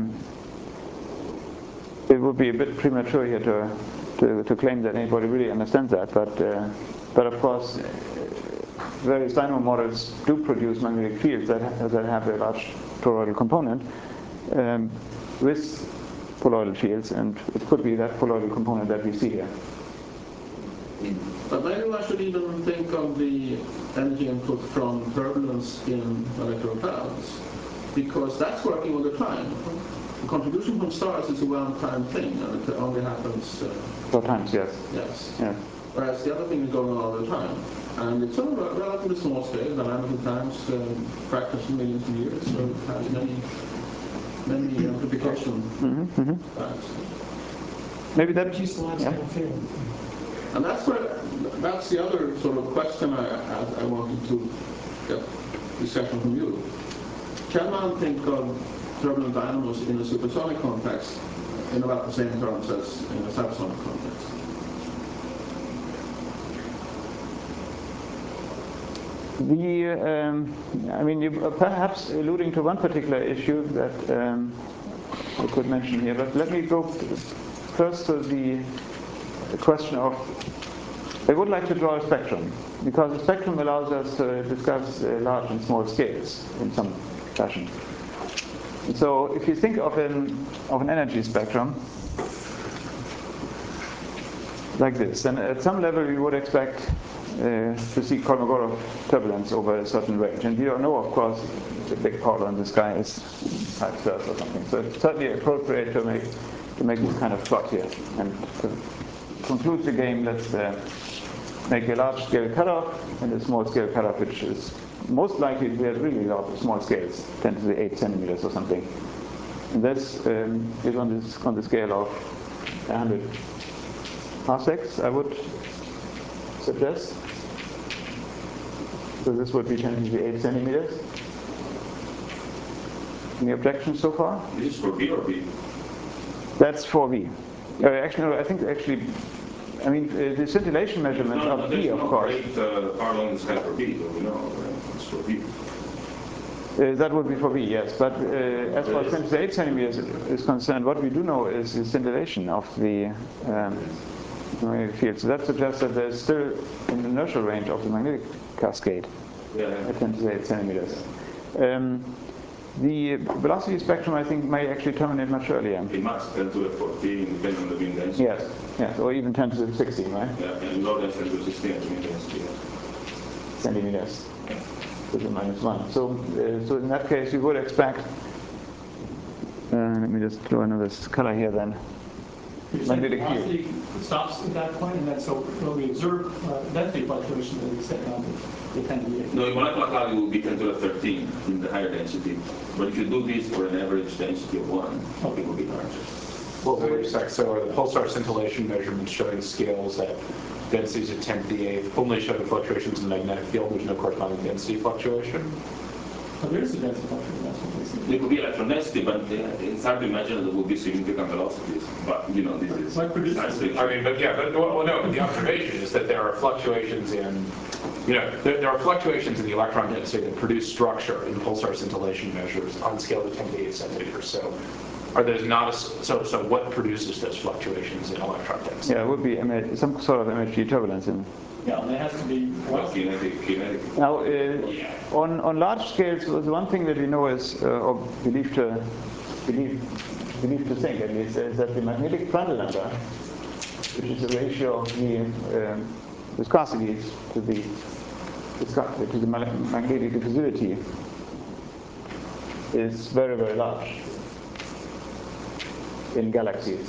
it would be a bit premature here to claim that anybody really understands that, but of course, various dynamo models do produce magnetic fields that have a large toroidal component with colloidal fields, and it could be that colloidal component that we see here. But maybe I should even think of the energy input from turbulence in molecular clouds, because that's working all the time. The contribution from stars is a one-time thing, and it only happens 4 times, yes. Yes. Yeah. Whereas the other thing is going on all the time. And it's on a relatively small scale, dynamical times, fractions of millions of years, so it has many amplification times. Maybe that. And that's the other sort of question I wanted to get discussion from you. Can one think of turbulent dynamos in a supersonic context in about the same terms as in a subsonic context? You're perhaps alluding to one particular issue that I could mention here, but let me go first to the question of, I would like to draw a spectrum, because the spectrum allows us to discuss large and small scales in some fashion. So if you think of an energy spectrum like this, then at some level we would expect to see Kolmogorov turbulence over a certain range. And you don't know, of course, the big powder in the sky is 5 stars or something. So it's certainly appropriate to make this kind of plot here. And to conclude the game, let's make a large scale cutoff and a small scale cutoff, which is most likely we have really small scales, 10 to the 8 centimeters or something. And this is on the scale of 100 parsecs, I would suggest. So this would be 10 to the 8 centimeters. Any objections so far? This is for V or B? That's for V. Actually, no, I think I mean, the scintillation measurements are V, of course. How long is that for V? We know, right? It's for V. That would be for V, yes. But as far as 10 to the 8 centimeters is concerned, what we do know is the scintillation of the magnetic field. So that suggests that there's still an inertial range of the magnetic cascade at 10 to the 8 centimeters. The velocity spectrum, I think, may actually terminate much earlier. It must 10 to the 14, depending on the beam density. Yes, or even 10 to the 16, right? Yeah, and low density 10 to the 16 beam density. Centimeters. To the -1. So in that case, you would expect. Let me just draw another color here then. Magnetic field. Velocity stops at that point, and then so when we observe density fluctuation, then we set down to 10 to the 8. No, in molecular cloud it will be 10 to the 13 in the higher density. But if you do this for an average density of 1, it will be larger. Well, with respect, so are the pulsar scintillation measurements showing scales at densities of 10 to the 8th only show the fluctuations in the magnetic field? There's no corresponding density fluctuation? Oh, there is a density fluctuation, that's what they see. It could be electron density, but it's hard to imagine that there will be significant velocities. But, you know, this is science fiction. I mean, but the observation is that there are fluctuations in, there are fluctuations in the electron density that produce structure in pulsar scintillation measures on scale of 10 to the 8 centimeters. So are those not, so what produces those fluctuations in electron density? Yeah, it would be some sort of MHD turbulence in. Yeah, and it has to be kinetic. Now, on large scales, the one thing that we know is, or believe to think at least, is that the magnetic Prandtl number, which is the ratio of the viscosities to the magnetic diffusivity, is very, very large in galaxies.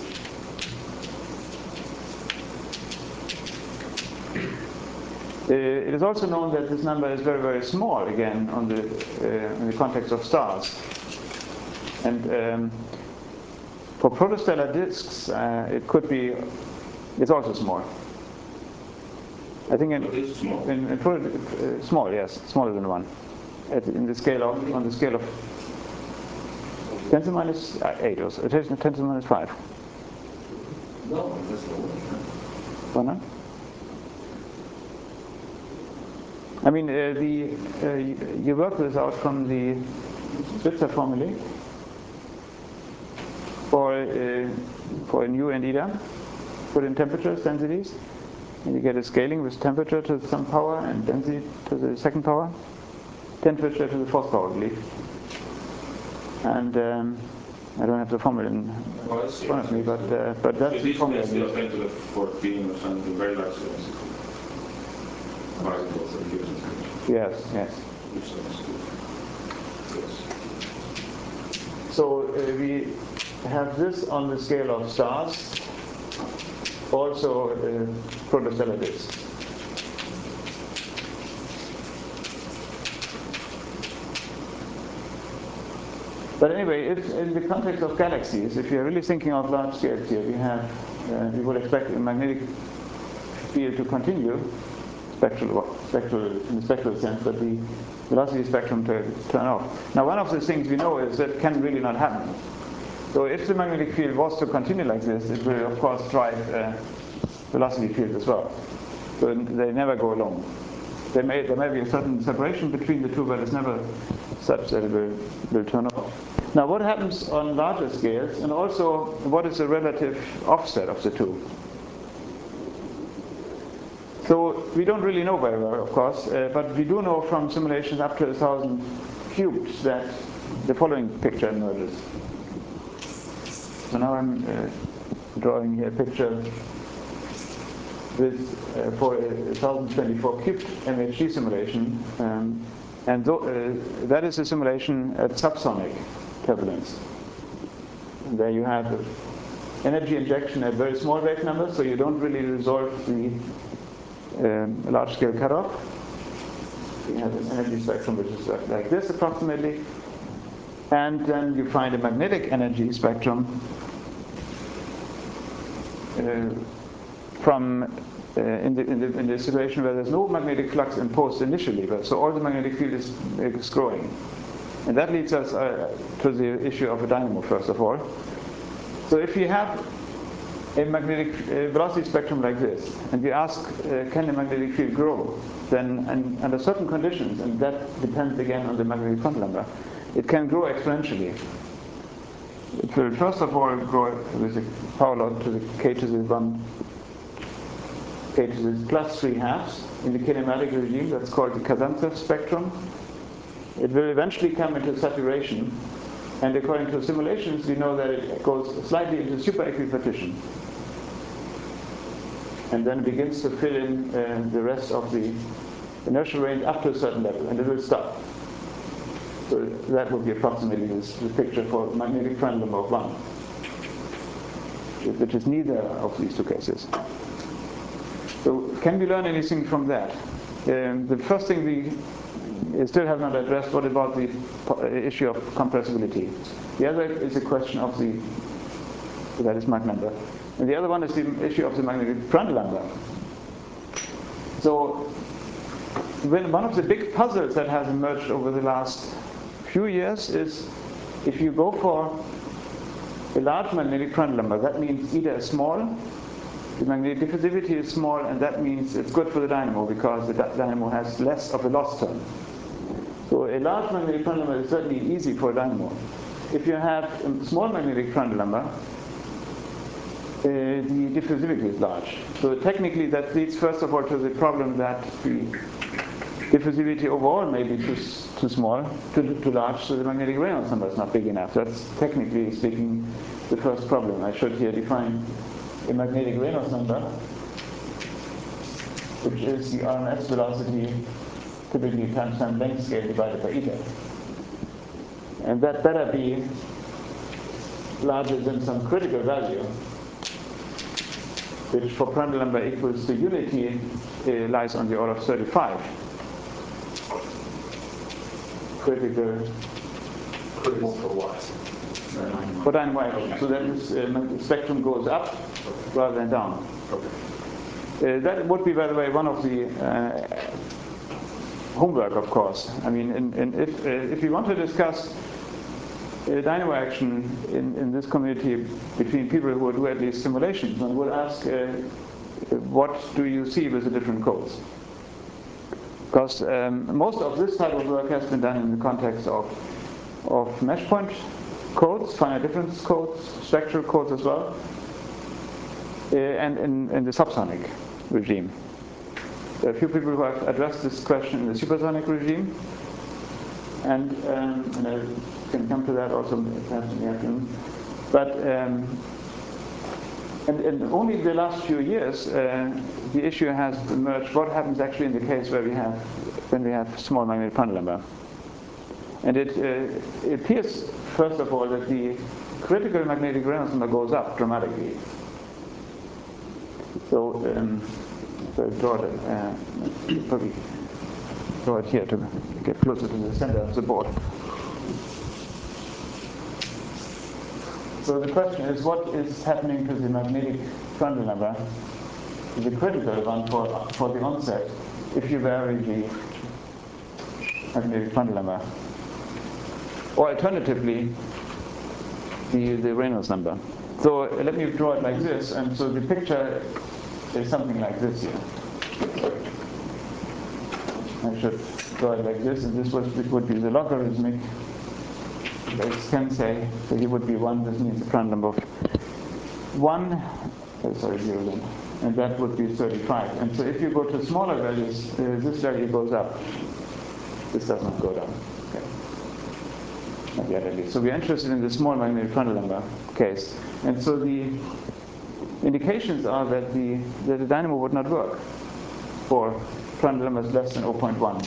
It is also known that this number is very, very small, again, in the context of stars. And for protostellar disks, it could be, it's also small. I think small, yes, smaller than 1. On the scale of 10 to the minus 8 or so, 10 to the minus 5. No, that's the one. Why not? I mean, you work this out from the Spitzer formulae for nu and eta, put in temperatures, densities, and you get a scaling with temperature to some power and density to the second power, temperature to the fourth power, I believe. And I don't have the formula in front of me, but that's the formula. It's 10 to the 14 or something, very large density. Yes. So we have this on the scale of stars, also protostellar disks. But anyway, in the context of galaxies, if you're really thinking of large scales here, we would expect the magnetic field to continue, in the spectral sense, but the velocity spectrum to turn off. Now, one of the things we know is that can really not happen. So if the magnetic field was to continue like this, it will, of course, drive velocity field as well. So they never go along. There may be a certain separation between the two, but it's never such that it will turn off. Now, what happens on larger scales, and also what is the relative offset of the two? So we don't really know very well, of course, but we do know from simulations up to 1,000 cubes that the following picture emerges. So now I'm drawing here a picture with for a 1024 cubed MHD simulation, and that is a simulation at subsonic turbulence. There you have energy injection at very small wave numbers, so you don't really resolve the large-scale cutoff. you have an energy spectrum which is like this approximately, and then you find a magnetic energy spectrum from in the situation where there's no magnetic flux imposed initially, but so all the magnetic field is growing. And that leads us to the issue of a dynamo, first of all. So if you have a magnetic velocity spectrum like this, and we ask, can the magnetic field grow? Then, under certain conditions, and that depends again on the magnetic quantum number, it can grow exponentially. It will first of all grow with the power law to the k to the 1, k to the plus 3/2 in the kinematic regime. That's called the Kazantsev spectrum. It will eventually come into saturation, and according to simulations, we know that it goes slightly into super equipartition, and then begins to fill in the rest of the inertial range up to a certain level, and it will stop. So that would be approximately the picture for magnetic quantum number of 1, which is neither of these two cases. So can we learn anything from that? The first thing we still have not addressed, what about the issue of compressibility? The other is a question of that is Mach number. And the other one is the issue of the magnetic Prandtl number. So one of the big puzzles that has emerged over the last few years is if you go for a large magnetic Prandtl number, that means either small, the magnetic diffusivity is small, and that means it's good for the dynamo because the dynamo has less of a loss term. So a large magnetic Prandtl number is certainly easy for a dynamo. If you have a small magnetic Prandtl number, the diffusivity is large. So technically that leads first of all to the problem that the diffusivity overall may be too small, too large, so the magnetic Reynolds number is not big enough. That's technically speaking the first problem. I should here define a magnetic Reynolds number, which is the RMS velocity typically times time length scale divided by eta. And that better be larger than some critical value, which for Prandtl number equals to unity lies on the order of 35. Critical for what? For dynamo action. So that the spectrum goes up rather than down. Okay. That would be, by the way, one of the homework, of course. I mean, if you want to discuss dynamo action in this community between people who do at least simulations, one would ask, what do you see with the different codes? Because most of this type of work has been done in the context of mesh point codes, finite difference codes, spectral codes as well, and in the subsonic regime. There are a few people who have addressed this question in the supersonic regime, and I can come to that also perhaps in the afternoon. But and only in the last few years, the issue has emerged: what happens actually in the case when we have small magnetic Prandtl number? And it appears, first of all, that the critical magnetic Reynolds number goes up dramatically. So, probably draw it here to get closer to the center of the board. So the question is, what is happening to the magnetic Prandtl number, the critical one for the onset, if you vary the magnetic Prandtl number? Or alternatively, the Reynolds number. So let me draw it like this, and so the picture is something like this here. I should draw it like this, and this would be the logarithmic, as Ken say, so he would be 1, this means the Prandtl number of 1, 0 then, and that would be 35. And so if you go to smaller values, this value goes up. This does not go down. Okay. Not yet at least. So we're interested in the small magnetic Prandtl number case. And so the indications are that the dynamo would not work for Prandtl numbers less than 0.1.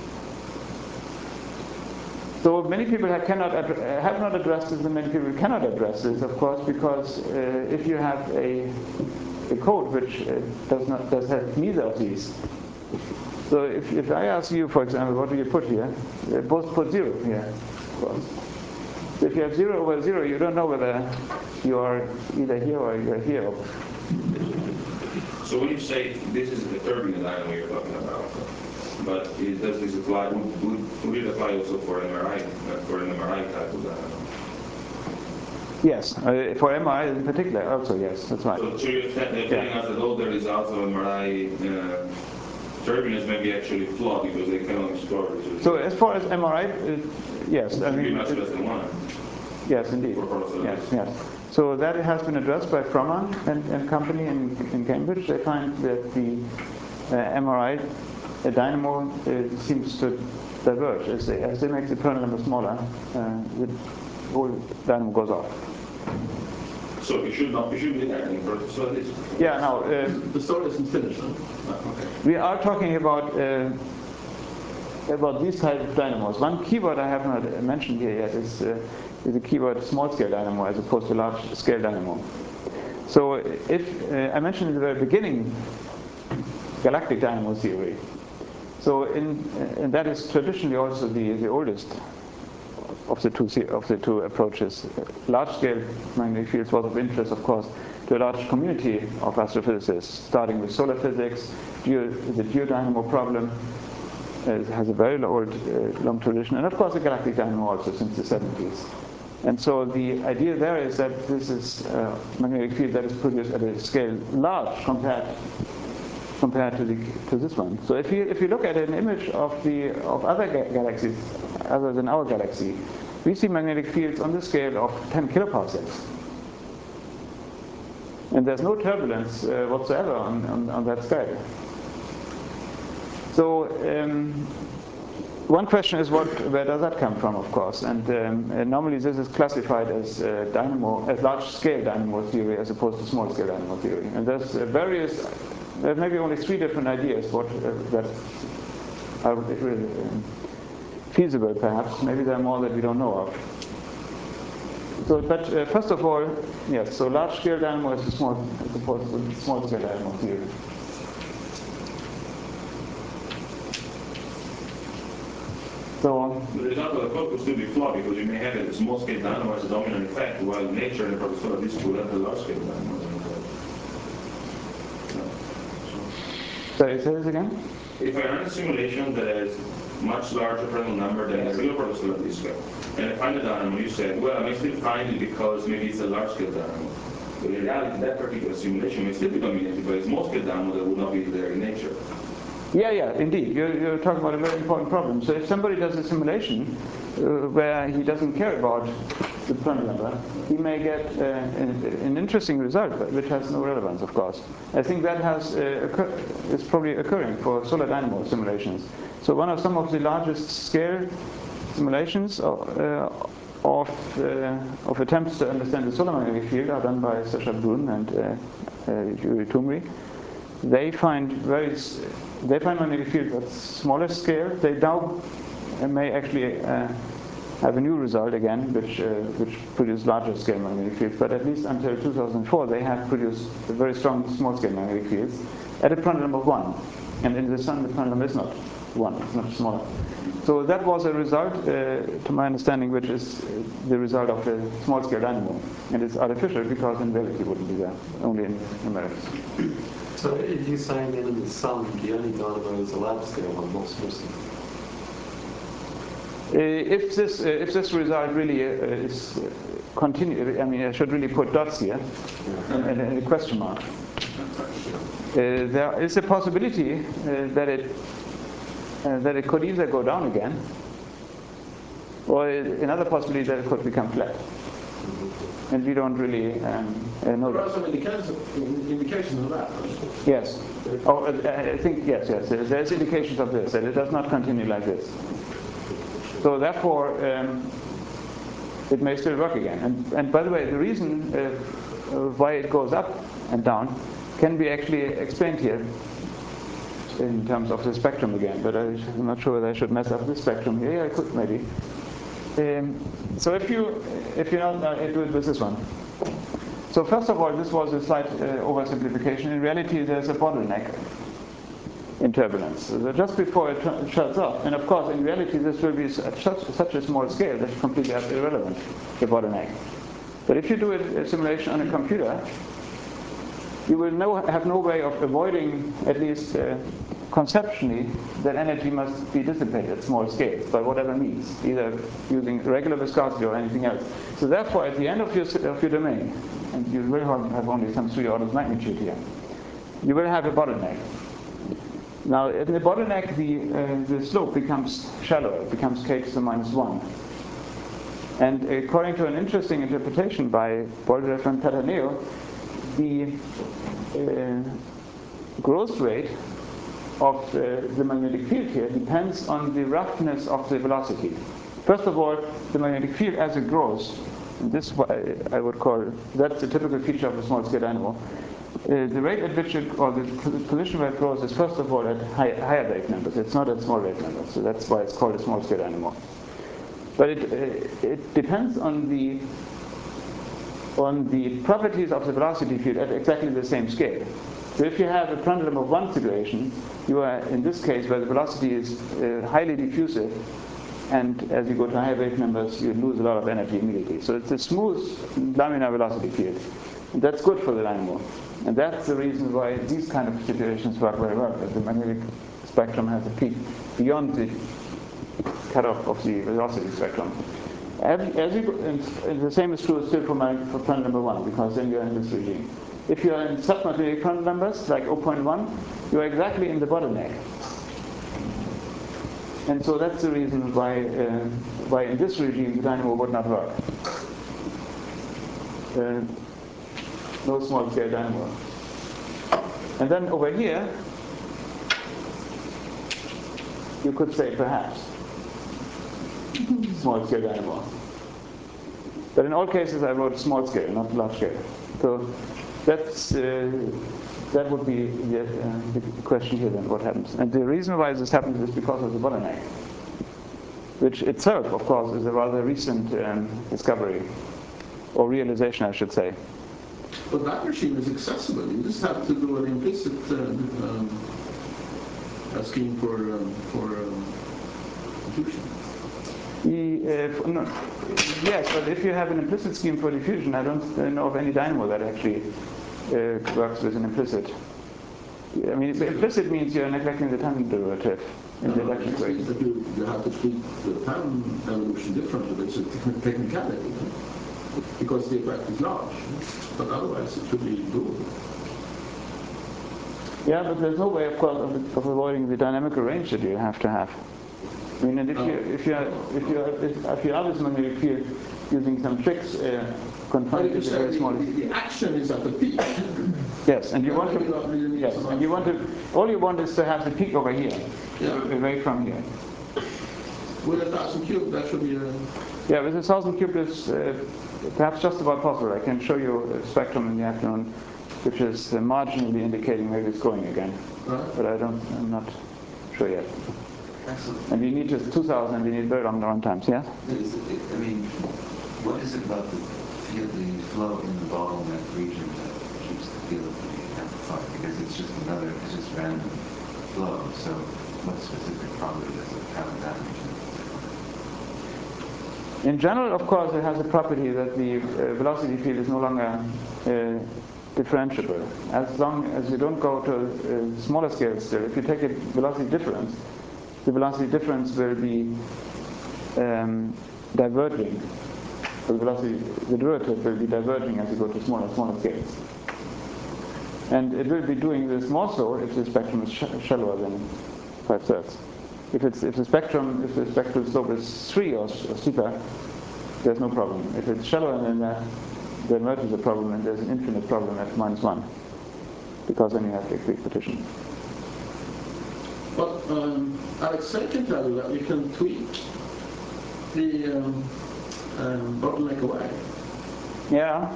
So many people have not addressed this, and many people cannot address this, of course, because if you have a code which does have neither of these, So if I ask you, for example, what do you put here? Both put 0 here, of course. If you have 0 over 0, you don't know whether you are either here or you're here. So when you say this is the turbulent dynamo you're talking about, but does this apply? Would it apply also for MRI type of dynamo? Yes, for MRI in particular, also yes, that's right. So you're telling us that all the results of MRI turbulence may be actually flawed because they can only store it. So as far as MRI, yes, I mean, much less than 1. Yes, indeed. Yes, yes. So that has been addressed by Frohman and company in Cambridge. They find that the MRI dynamo seems to diverge as they make the kernel number smaller. The whole dynamo goes off. So you should be learning for this. Yeah. Now the story isn't finished. Huh? Oh, okay. We are talking about these type of dynamos. One keyword I have not mentioned here yet is the keyword small-scale dynamo as opposed to large-scale dynamo. So if I mentioned in the very beginning galactic dynamo theory, so and that is traditionally also the oldest of the two approaches. Large-scale magnetic fields was of interest, of course, to a large community of astrophysicists, starting with solar physics. The geodynamo problem has a very old, long tradition, and of course the galactic dynamo also since the 70s. And so the idea there is that this is a magnetic field that is produced at a scale large compared to this one. So if you look at an image of other galaxies other than our galaxy, we see magnetic fields on the scale of 10 kiloparsecs. And there's no turbulence whatsoever on that scale. So one question is where does that come from, of course? And normally this is classified as large-scale dynamo theory as opposed to small-scale dynamo theory. And there's maybe only 3 different ideas that are feasible, perhaps. Maybe there are more that we don't know of. So, but first of all, yes. So large-scale dynamo as opposed to small-scale dynamo theory. So the result of the code could still be flawed because you may have a small-scale dynamo as a dominant effect, while nature and the professor of this could have a large-scale dynamo. Sorry, say this again? If I run a simulation that has much larger kernel number than the real professor of this scale, and I find a dynamo, you said, well, I may still find it because maybe it's a large-scale dynamo. But in reality, that particular simulation may still be dominated by a small-scale dynamo that would not be there in nature. Yeah, indeed. You're talking about a very important problem. So if somebody does a simulation where he doesn't care about the kernel number, he may get an interesting result, which has no relevance, of course. I think that is probably occurring for solar dynamo simulations. So some of the largest scale simulations of attempts to understand the solar magnetic field are done by Sascha Brun and Yuri Tumri. They find magnetic fields at smaller scale. They now may actually have a new result again, which produce larger scale magnetic fields. But at least until 2004, they have produced very strong small scale magnetic fields at a kernel number of 1. And in the Sun, the kernel number is not 1; it's much smaller. So that was a result, to my understanding, which is the result of a small scale dynamo, and it's artificial because in reality it wouldn't be there, only in numerics. So if you're saying then in the Sun, the only dynamo is a large scale one, not small scale? If this result really is continue, I mean, I should really put dots here and a question mark. There is a possibility that it could either go down again, or another possibility that it could become flat. And we don't really know. There are some indications of that. Yes. Oh, I think yes. There's indications of this, that it does not continue like this. So therefore, it may still work again. And by the way, the reason why it goes up and down can be actually explained here in terms of the spectrum again. But I'm not sure whether I should mess up this spectrum here. Yeah, I could maybe. So if you not do it with this one. So first of all, this was a slight oversimplification. In reality, there's a bottleneck in turbulence, so just before it shuts off. And of course, in reality, this will be at such a small scale that it's completely irrelevant, the bottleneck. But if you do a simulation on a computer, you will have no way of avoiding, at least conceptually, that energy must be dissipated at small scales by whatever means, either using regular viscosity or anything else. So therefore, at the end of your domain, and you will have only some 3 orders of magnitude here, you will have a bottleneck. Now, in the bottleneck, the slope becomes shallower. It becomes k to the minus 1. And according to an interesting interpretation by Bolderev and Cattaneo, the growth rate of the magnetic field here depends on the roughness of the velocity. First of all, the magnetic field as it grows, and this I would call, that's the typical feature of a small-scale dynamo. The rate at which or the position where it grows is first of all at higher wave numbers. It's not at small wave numbers, so that's why it's called a small-scale dynamo. But it depends on the properties of the velocity field at exactly the same scale. So if you have a pendulum of 1 situation, you are in this case where the velocity is highly diffusive, and as you go to higher wave numbers, you lose a lot of energy immediately. So it's a smooth laminar velocity field. And that's good for the dynamo. And that's the reason why these kind of situations work very well, that the magnetic spectrum has a peak beyond the cutoff of the velocity spectrum. And the same is true still for pendulum number 1, because then you're in this regime. If you are in submagnetic pendulum numbers, like 0.1, you are exactly in the bottleneck. And so that's the reason why in this regime the dynamo would not work. No small-scale dynamo. And then over here, you could say perhaps small-scale dynamo. But in all cases, I wrote small-scale, not large-scale. So that would be the question here then, what happens. And the reason why this happens is because of the bottleneck, which itself, of course, is a rather recent discovery, or realization, I should say. But that machine is accessible. You just have to do an implicit scheme for diffusion. No. Yes, but if you have an implicit scheme for diffusion, I don't know of any dynamo that actually works with an implicit. I mean, implicit means you're neglecting the tangent derivative in the electric equation. That you have to treat the time evolution differently, but it's a technicality, because the effect is large. But otherwise, it should be doable. Yeah, but there's no way, of course, of avoiding the dynamical range that you have to have. I mean, and if you are this magnetic field using some tricks confined to the very small. The action is at the peak. Yes, and you want to. Yes, and you want to. All you want is to have the peak over here, away from here. With 1,000 cube, that should be. Yeah, with 1,000 cube is perhaps just about possible. I can show you a spectrum in the afternoon, which is marginally indicating maybe it's going again, but I'm not sure yet. Excellent. And you need just 2,000, and you need very long runtime. Yeah. I mean, what is it about the flow in the bottleneck region that keeps the field amplified? Because it's just random flow. So, what specific property does it have in that region? In general, of course, it has a property that the velocity field is no longer differentiable. As long as you don't go to smaller scales still, if you take a velocity difference, the velocity difference will be diverging. So the derivative will be diverging as you go to smaller and smaller scales. And it will be doing this more so if the spectrum is shallower than 5/3. If the spectral slope is 3 or steeper, there's no problem. If it's shallower, then there emerges a problem, and there's an infinite problem at -1, because then you have to equipetition. But Alexei can tell you that you can tweak the bottleneck away. Yeah.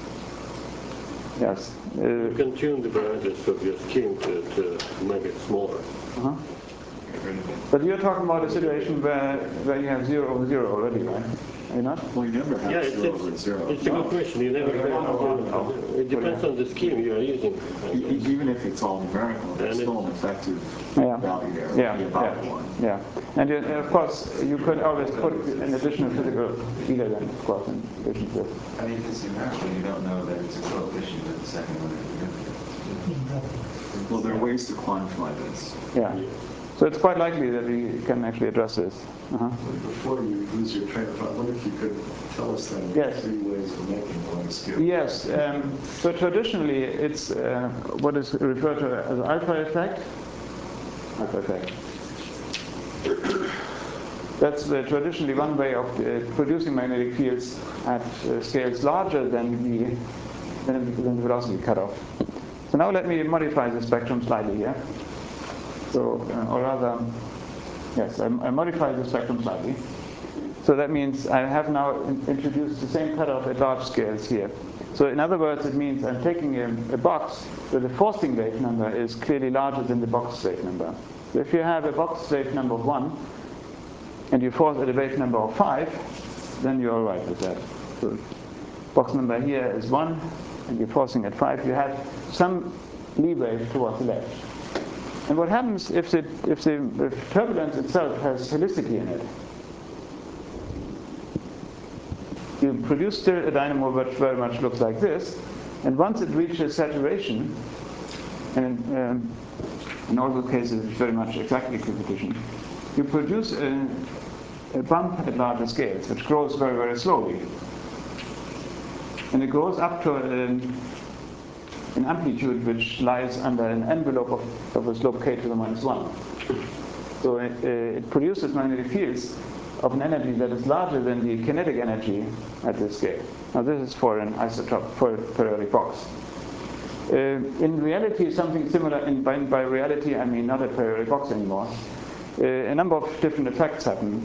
Yes. You can tune the branches of your scheme to make it smaller. heard of it. But you're talking about a situation where you have 0 over 0 already, right? Are you not? Well, you never have 0 over 0. It's a good question. You never have. It depends on the scheme you are using. Even if it's all numerical, there's still an effective value there. Yeah, about 1. Yeah. And of course, you could always put an additional physical either then, of course, in addition to this. I mean, if it's numerical, you don't know that it's a coefficient of the second order derivative. Well, there are ways to quantify this. Yeah. So it's quite likely that we can actually address this. Before you lose your train of thought, I wonder if you could tell us then 3 ways of making one scale. Yes. So traditionally, it's what is referred to as alpha effect. Alpha effect. That's traditionally one way of producing magnetic fields at scales larger than the velocity cutoff. So now let me modify the spectrum slightly here. So, or rather, yes, I modify the spectrum slightly. So that means I have now introduced the same cutoff at large scales here. So in other words, it means I'm taking a box where the forcing wave number is clearly larger than the box wave number. So if you have a box wave number of 1, and you force at a wave number of 5, then you're all right with that. So box number here is 1, and you're forcing at 5. You have some leeway towards the left. And what happens if the turbulence itself has helicity in it? You produce still a dynamo which very much looks like this, and once it reaches saturation, and in all those cases it's very much exact equiposition, you produce a bump at larger scales, which grows very, very slowly. And it grows up to an amplitude which lies under an envelope of a slope k to the minus 1. So it produces magnetic fields of an energy that is larger than the kinetic energy at this scale. Now this is for an isotrope, for a periodic box. In reality, something similar, and by reality I mean not a periodic box anymore. A number of different effects happen.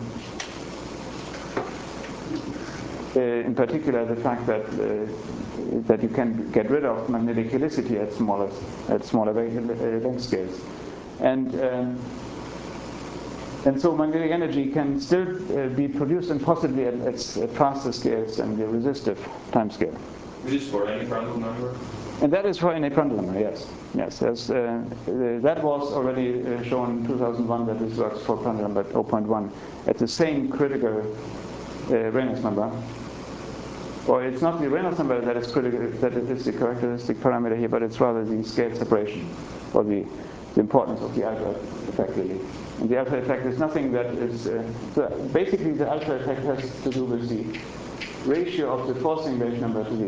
In particular, the fact that you can get rid of magnetic helicity at smaller length scales, and so magnetic energy can still be produced and possibly at faster scales than the resistive time scale. This is for any Prandtl number? And that is for any Prandtl number, yes. Yes, that was already shown in 2001 that this works for Prandtl number 0.1 at the same critical Reynolds number. Or it's not the Reynolds number that is critical, that is the characteristic parameter here, but it's rather the scale separation, or the importance of the alpha effect, really. And the alpha effect is nothing that is, so basically the alpha effect has to do with the ratio of the forcing wave number to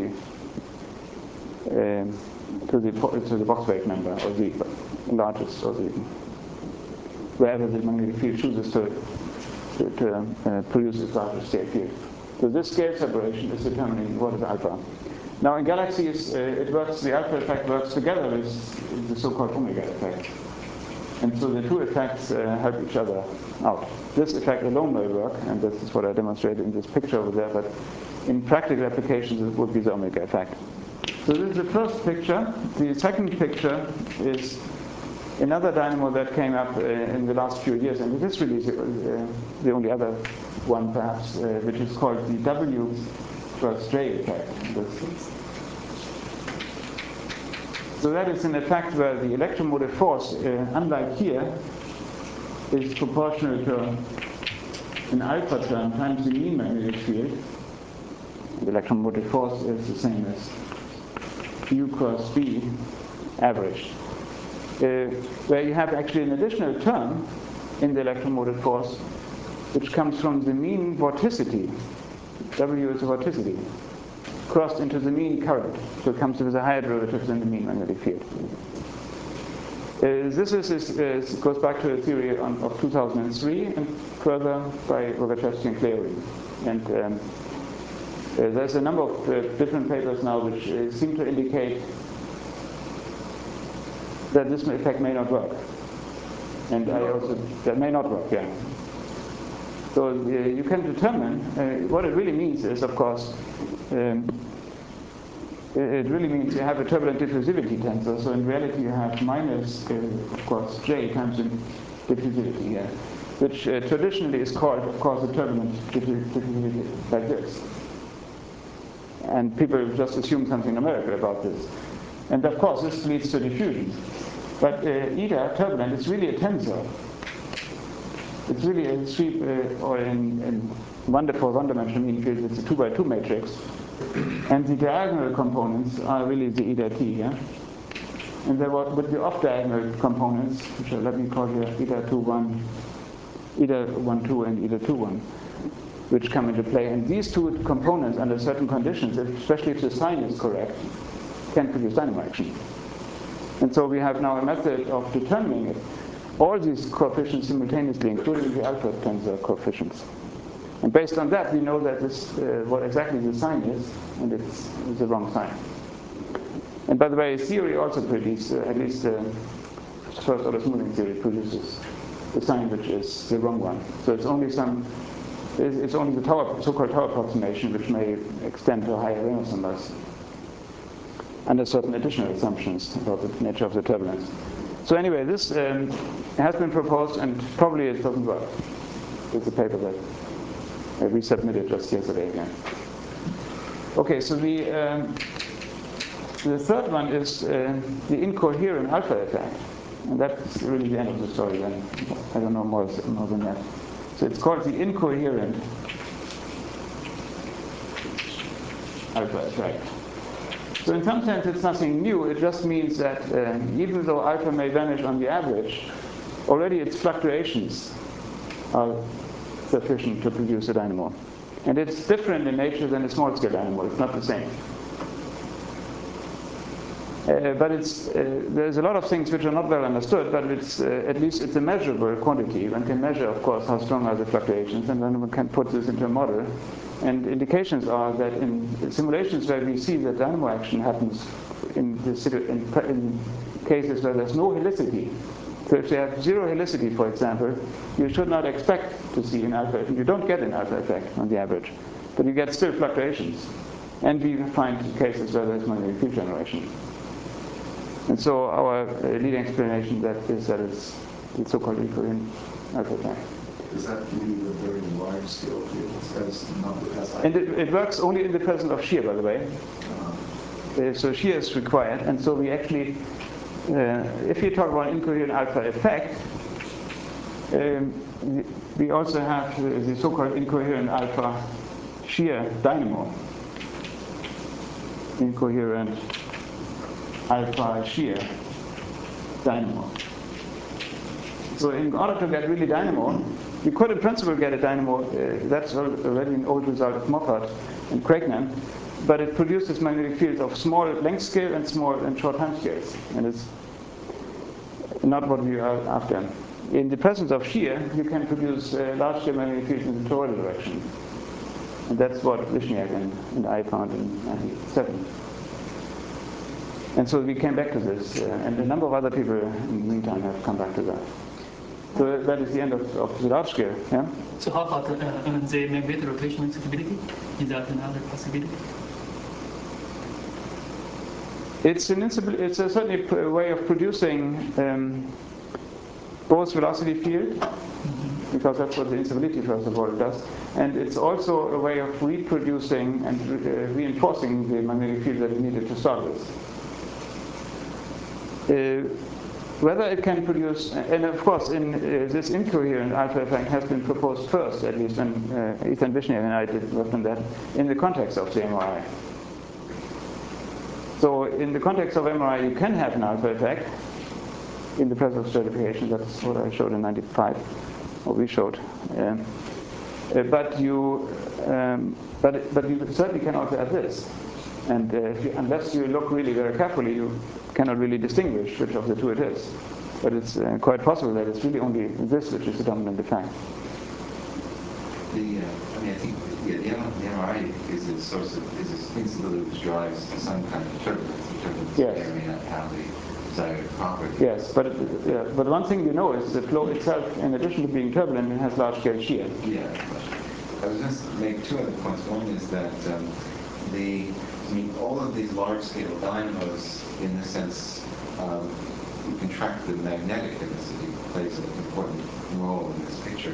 the box wave number, or the largest, or the wherever the magnetic field chooses to produce its largest scale field. So this scale separation is determining what is alpha. Now in galaxies, it works. The alpha effect works together with the so-called omega effect, and so the two effects help each other out. This effect alone may work, and this is what I demonstrated in this picture over there. But in practical applications, it would be the omega effect. So this is the first picture. The second picture is another dynamo that came up in the last few years, and this really is the only other one perhaps, which is called the W plus J effect. So that is an effect where the electromotive force, unlike here, is proportional to an alpha term times the mean magnetic field. The electromotive force is the same as U cross B averaged. Where you have actually an additional term in the electromotive force, which comes from the mean vorticity. W is a vorticity, crossed into the mean current. So it comes with a higher derivative than the mean magnetic field. This goes back to a theory of 2003 and further by Rogachevsky and Clary. And there's a number of different papers now which seem to indicate that this effect may not work. And that may not work, yeah. So you can determine, what it really means is, of course, it really means you have a turbulent diffusivity tensor. So in reality you have minus, of course, J times diffusivity here, which traditionally is called, of course, the turbulent diffusivity like this. And people just assume something numerical about this. And of course, this leads to diffusion. But eta, turbulent, is really a tensor. It's really a sweep, or in wonderful one-dimensional mean fields, it's a 2 by 2 matrix. And the diagonal components are really the eta t, yeah? And there with the off-diagonal components, which are, let me call here eta 2, 1, eta 1, 2, and eta 2, 1, which come into play. And these two components, under certain conditions, especially if the sign is correct, can produce dynamo action. And so we have now a method of determining all these coefficients simultaneously, including the alpha tensor coefficients. And based on that, we know that this, what exactly the sign is, and it's the wrong sign. And by the way, theory also produces, at least first order smoothing theory produces the sign which is the wrong one. So it's only it's only the so-called Tower approximation which may extend to higher Reynolds numbers under certain additional assumptions about the nature of the turbulence. So anyway, this has been proposed, and probably it doesn't work. It's a paper that we submitted just yesterday again. Okay, so the third one is the incoherent alpha effect. And that's really the end of the story then. I don't know more than that. So it's called the incoherent alpha effect. So in some sense it's nothing new. It just means that even though alpha may vanish on the average, already its fluctuations are sufficient to produce a dynamo. And it's different in nature than a small-scale dynamo. It's not the same. But there's a lot of things which are not well understood, but at least it's a measurable quantity. One can measure, of course, how strong are the fluctuations, and then one can put this into a model. And indications are that in simulations where we see that dynamo action happens in cases where there's no helicity. So if you have zero helicity, for example, you should not expect to see an alpha. You don't get an alpha effect on the average, but you get still fluctuations. And we find cases where there's magnetic field generation. And so our leading explanation is that it's the so-called incoherent alpha effect. Does that leave a very large scale fields as and it works only in the presence of shear, by the way. So shear is required, and so we actually, if you talk about incoherent alpha effect, we also have the so-called incoherent alpha shear dynamo. Incoherent alpha shear dynamo. So in order to get really dynamo, you could in principle get a dynamo, that's already an old result of Moffat and Craignan, but it produces magnetic fields of small length scale and small and short time scales, and it's not what we are after. In the presence of shear, you can produce large scale magnetic fields in the toroidal direction, and that's what Vishniak and I found in 1997. And so we came back to this, and a number of other people in the meantime have come back to that. So that is the end of the large scale. Yeah? So how about the magnetic rotational instability? Is that another possibility? It's certainly a way of producing both velocity field, because that's what the instability first of all does, and it's also a way of reproducing and reinforcing the magnetic field that is needed to start with. Whether it can produce, and of course, in this incoherent alpha effect has been proposed first, at least, and Ethan Vishniak and I did work on that in the context of the MRI. So, in the context of MRI, you can have an alpha effect in the presence of stratification. That's what I showed in '95, or we showed. But you certainly can also have this. And unless you look really very carefully, you cannot really distinguish which of the two it is. But it's quite possible that it's really only this which is the dominant effect. I think the MRI is a source of this instability which drives some kind of turbulence. The turbulence may not have the desired property. Yes, but one thing you know is the flow itself, in addition to being turbulent, it has large-scale shear. Yeah. I was going to make two other points. One is that all of these large-scale dynamos, in this sense, contract the magnetic helicity, plays an important role in this picture.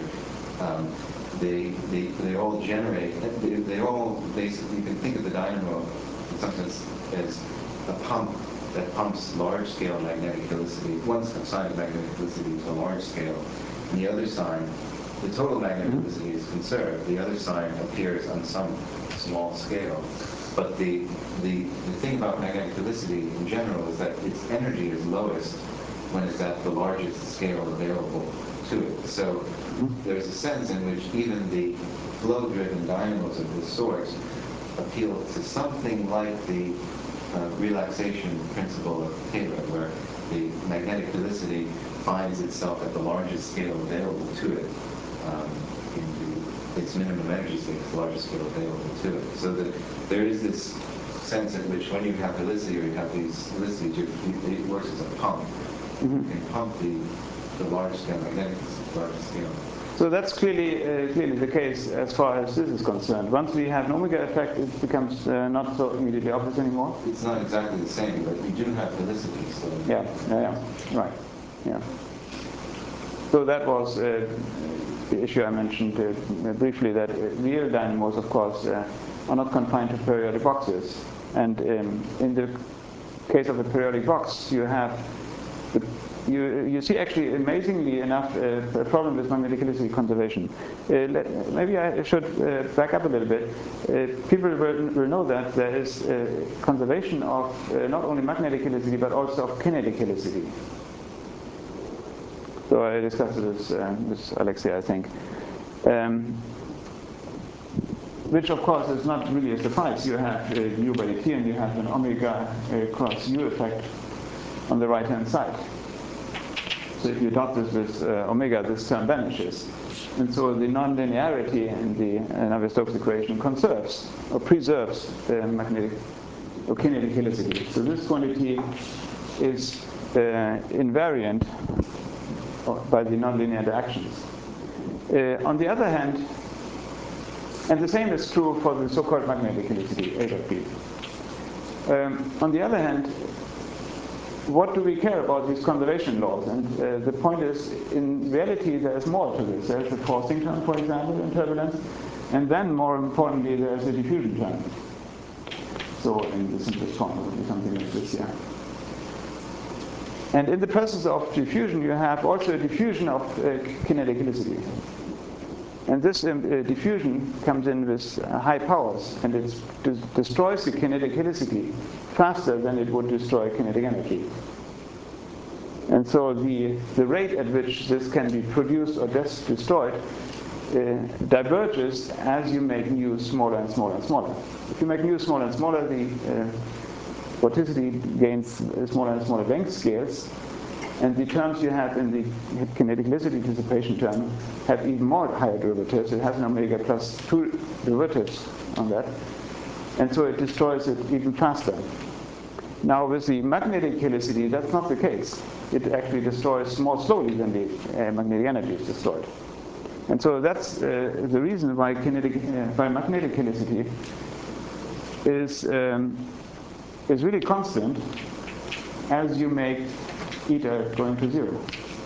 They all generate, they all basically, you can think of the dynamo in some sense as a pump that pumps large-scale magnetic helicity, one side of magnetic helicity to a large scale, and the other side, the total magnetic helicity is conserved, the other side appears on some small scale. But the thing about magnetic helicity in general is that its energy is lowest when it's at the largest scale available to it. So there's a sense in which even the flow-driven dynamos of this sort appeal to something like the relaxation principle of Taylor, where the magnetic helicity finds itself at the largest scale available to it, its minimum energy state is the largest scale available to it. So that there is this sense in which when you have helicity or you have these helicities, it works as a pump. You can pump the large scale magnetic scale. So that's clearly the case as far as this is concerned. Once we have an omega effect, it becomes not so immediately obvious anymore. It's not exactly the same, but we do have helicity. So Yeah, right. Yeah. So that was the issue I mentioned briefly, that real dynamos, of course, are not confined to periodic boxes. And in the case of a periodic box, you have you see actually, amazingly enough, a problem with magnetic helicity conservation. Maybe I should back up a little bit. People will know that there is conservation of not only magnetic helicity, but also of kinetic helicity. So I discussed this with Alexei, I think. Which, of course, is not really a surprise. You have u by dt, and you have an omega cross u effect on the right-hand side. So if you dot this with omega, this term vanishes. And so the nonlinearity in the Navier-Stokes equation conserves or preserves the magnetic or kinetic helicity. So this quantity is invariant by the nonlinear interactions. On the other hand, and the same is true for the so-called magnetic helicity, A dot B. On the other hand, what do we care about these conservation laws? And the point is, in reality, there's more to this. There's a forcing term, for example, in turbulence, and then, more importantly, there's a diffusion term. So in the simplest form, it would be something like this here. And in the process of diffusion, you have also a diffusion of kinetic helicity. And this diffusion comes in with high powers, and it destroys the kinetic helicity faster than it would destroy kinetic energy. And so the rate at which this can be produced or destroyed diverges as you make nu smaller and smaller and smaller. If you make nu smaller and smaller, the vorticity gains smaller and smaller length scales, and the terms you have in the kinetic helicity dissipation term have even more higher derivatives. It has an omega plus 2 derivatives on that, and so it destroys it even faster. Now with the magnetic helicity, that's not the case. It actually destroys more slowly than the magnetic energy is destroyed. And so that's the reason why magnetic helicity is really constant as you make eta going to 0.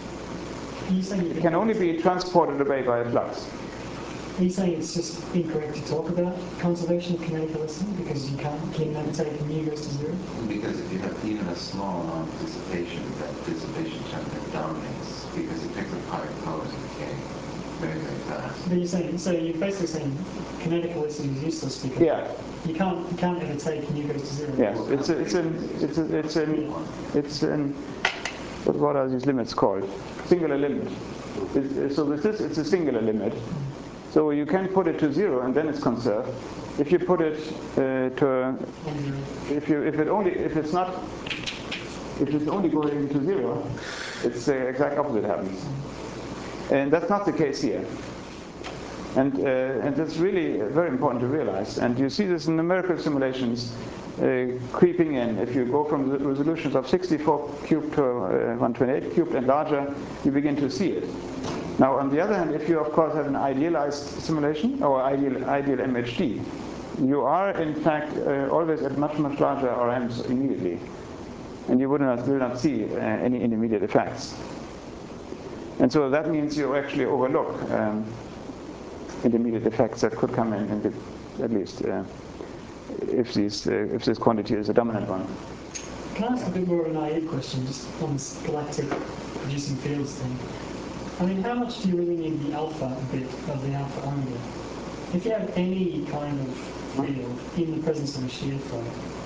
It can only be transported away by a flux. Are you saying it's just incorrect to talk about conservation of kinetic helicity because you can never take mu goes to 0? Because if you have even a small amount of dissipation, that dissipation term dominates because it picks up higher powers of decay very, very fast. But you're saying, so you're basically saying kinetic helicity is useless because you can't ever take mu goes to 0. Yes, what are these limits called? Singular limit. So with this, it's a singular limit. So you can put it to 0 and then it's conserved. If you put it if it's only going to 0, it's the exact opposite happens. And that's not the case here. And that's really very important to realize. And you see this in numerical simulations creeping in. If you go from the resolutions of 64 cubed to 128 cubed and larger, you begin to see it. Now, on the other hand, if you, of course, have an idealized simulation or ideal MHD, you are, in fact, always at much, much larger RMs immediately. and you will not see any intermediate effects. And so that means you actually overlook intermediate effects that could come in at least if this quantity is a dominant one. Can I ask a bit more of a naive question, just on this galactic producing fields thing? I mean, how much do you really need the alpha bit of the alpha omega? If you have any kind of field in the presence of a shear flow,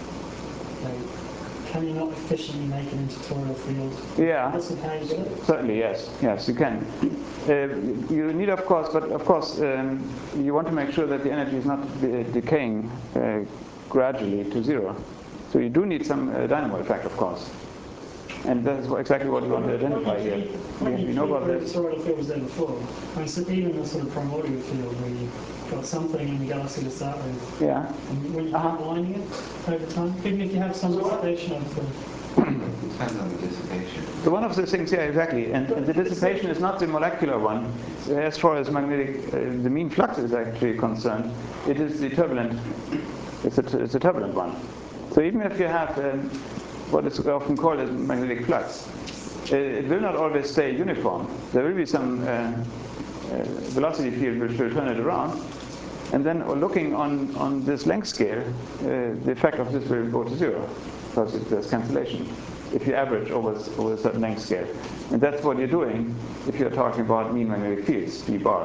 can you not efficiently make an intuitorial field? Yeah, That's how you do it? certainly, yes. Yes, you can. You need, of course, but of course, you want to make sure that the energy is not decaying gradually to zero. So you do need some dynamo effect, of course. And that's exactly what we want to identify here. We know about this. Toroidal field was there before. I mean, so even the sort of primordial field where you've got something in the galaxy to start with. Yeah. And when you keep lining it over time, even if you have some dissipation of the... Depends on the dissipation. So one of the things, yeah, exactly. And the dissipation is not the molecular one. As far as magnetic, the mean flux is actually concerned, it is the turbulent. It's a turbulent one. So even if you have what is often called as magnetic flux, it will not always stay uniform. There will be some velocity field which will turn it around. And then looking on this length scale, the effect of this will go to zero because there's cancellation if you average over a certain length scale. And that's what you're doing if you're talking about mean magnetic fields, B bar.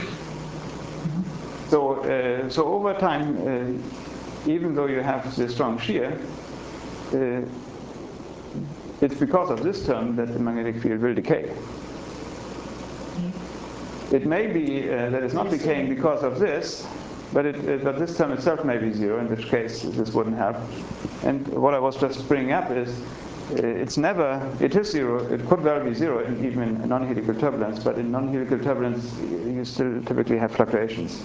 So over time, even though you have this strong shear, it's because of this term that the magnetic field will decay. It may be that it's not decaying because of this, but this term itself may be zero, in which case this wouldn't have. And what I was just bringing up is it is zero, it could well be zero even in non-helical turbulence, but in non-helical turbulence you still typically have fluctuations.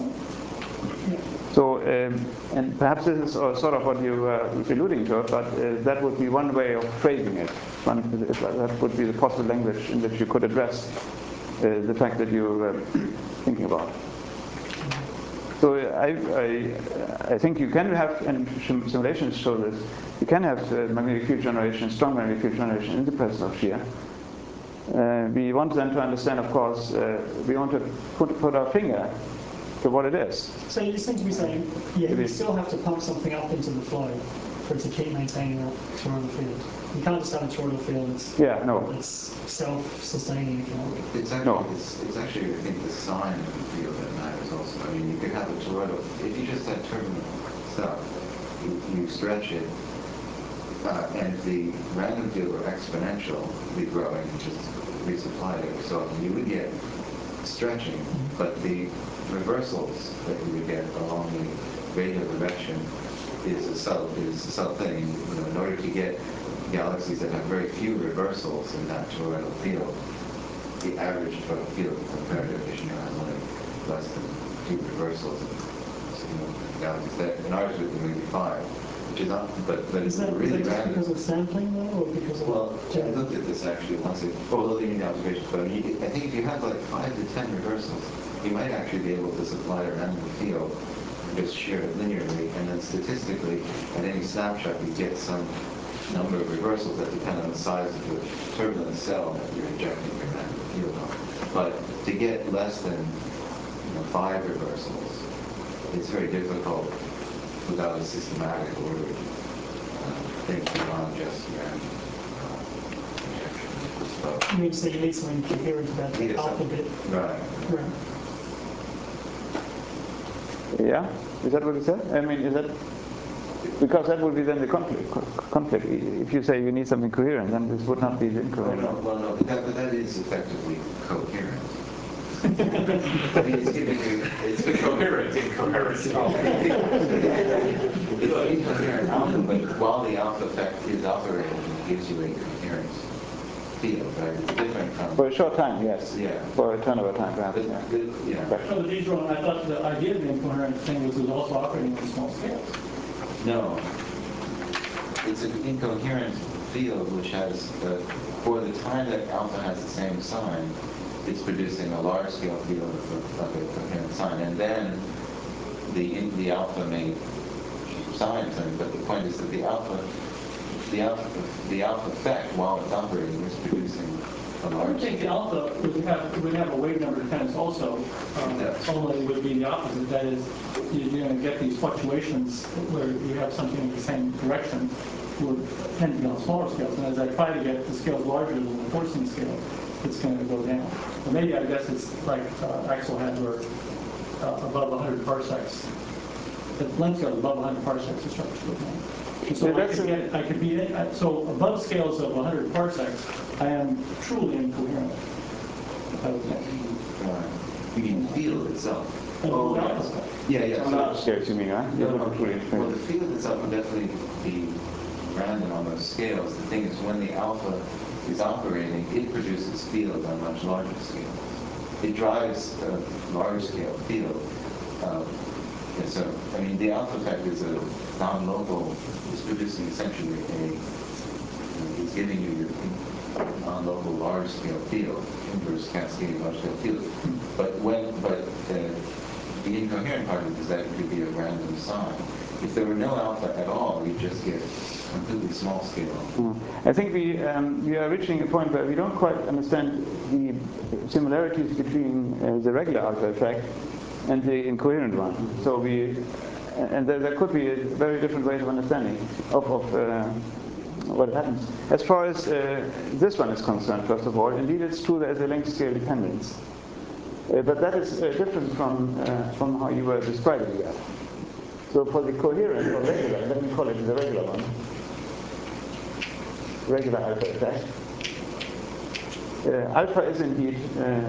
So, and perhaps this is sort of what you were alluding to, but that would be one way of phrasing it. That would be the possible language in which you could address the fact that you're thinking about. So I think you can have, and simulations show this, you can have magnetic field generation, strong magnetic field generation in the presence of shear. We want then to understand, of course, we want to put our finger to what it is. So you seem to be saying, yeah, you still have to pump something up into the flow for it to keep maintaining that toroidal field. You can't just have a toroidal field that's self-sustaining, if you like. It's actually, I think, the sign of the field that matters also. I mean, you could have a toroidal, if you just had turbulent stuff, you stretch it, and if the random field were exponentially growing, you just resupply it. So you would get stretching, but the reversals that you would get along the radial direction is a subtle thing. You know, in order to get galaxies that have very few reversals in that toroidal field, the average toroidal field is very efficient, has only less than 2 reversals. Galaxies that in ours would be maybe 5, which is not, but it's really random. Because of sampling, though, or because of? Well, I looked at this actually once. Looking at the observations, but I think if you have like 5 to 10 reversals, you might actually be able to supply a random field and just shear it linearly, and then statistically, at any snapshot, you get some number of reversals that depend on the size of the turbulent cell that you're injecting your random field on. But to get less than 5 reversals, it's very difficult without a systematic order things beyond just random injection. So, You mean to say you need something coherent about the alpha bit? Right. Yeah? Is that what you said? I mean, is that... Because that would be then the conflict. If you say you need something coherent, then this would not be the incoherent. Well, no, but that is effectively coherent. I mean, it's giving you... It's the coherent incoherent. It's incoherent alpha, but while the alpha effect is operating, it gives you a coherent field, right? It's different from... For a short time, yes. Yeah. For a turnover time, perhaps. Yeah. No, but these were, I thought the idea of the incoherent thing was it was also operating on small scales. No. It's an incoherent field which has, for the time that alpha has the same sign, it's producing a large-scale field of a coherent sign. And then the alpha may sign something, but the point is that the alpha the alpha effect while it's operating is producing a I would large think scale. alpha would have a wave number dependence also, only would be the opposite. That is, you're going to get these fluctuations where you have something in the same direction would tend to be on smaller scales. And as I try to get the scales larger than the forcing scale, it's going to go down. Or maybe I guess it's like Axel had where above 100 parsecs. The length scale is above 100 parsecs, the structure goes down. So I could be so above scales of 100 parsecs, I am truly incoherent. You mean the field itself? Oh, yes. Yeah. Large scales, you mean, huh? Well, the field itself would definitely be random on those scales. The thing is, when the alpha is operating, it produces fields on much larger scales. It drives a large-scale field. So, I mean, the alpha effect is a non-local, it's producing essentially it's giving you your non-local large-scale field, inverse cascading large-scale field. But the incoherent part of it is that it could be a random sign. If there were no alpha at all, you just get completely small scale. I think we are reaching a point where we don't quite understand the similarities between the regular alpha effect and the incoherent one. So there could be very different ways of understanding of what happens. As far as this one is concerned, first of all, indeed it's true there is a length scale dependence. But that is different from how you were describing that. So for the coherent or regular, let me call it the regular one, regular alpha effect, alpha is indeed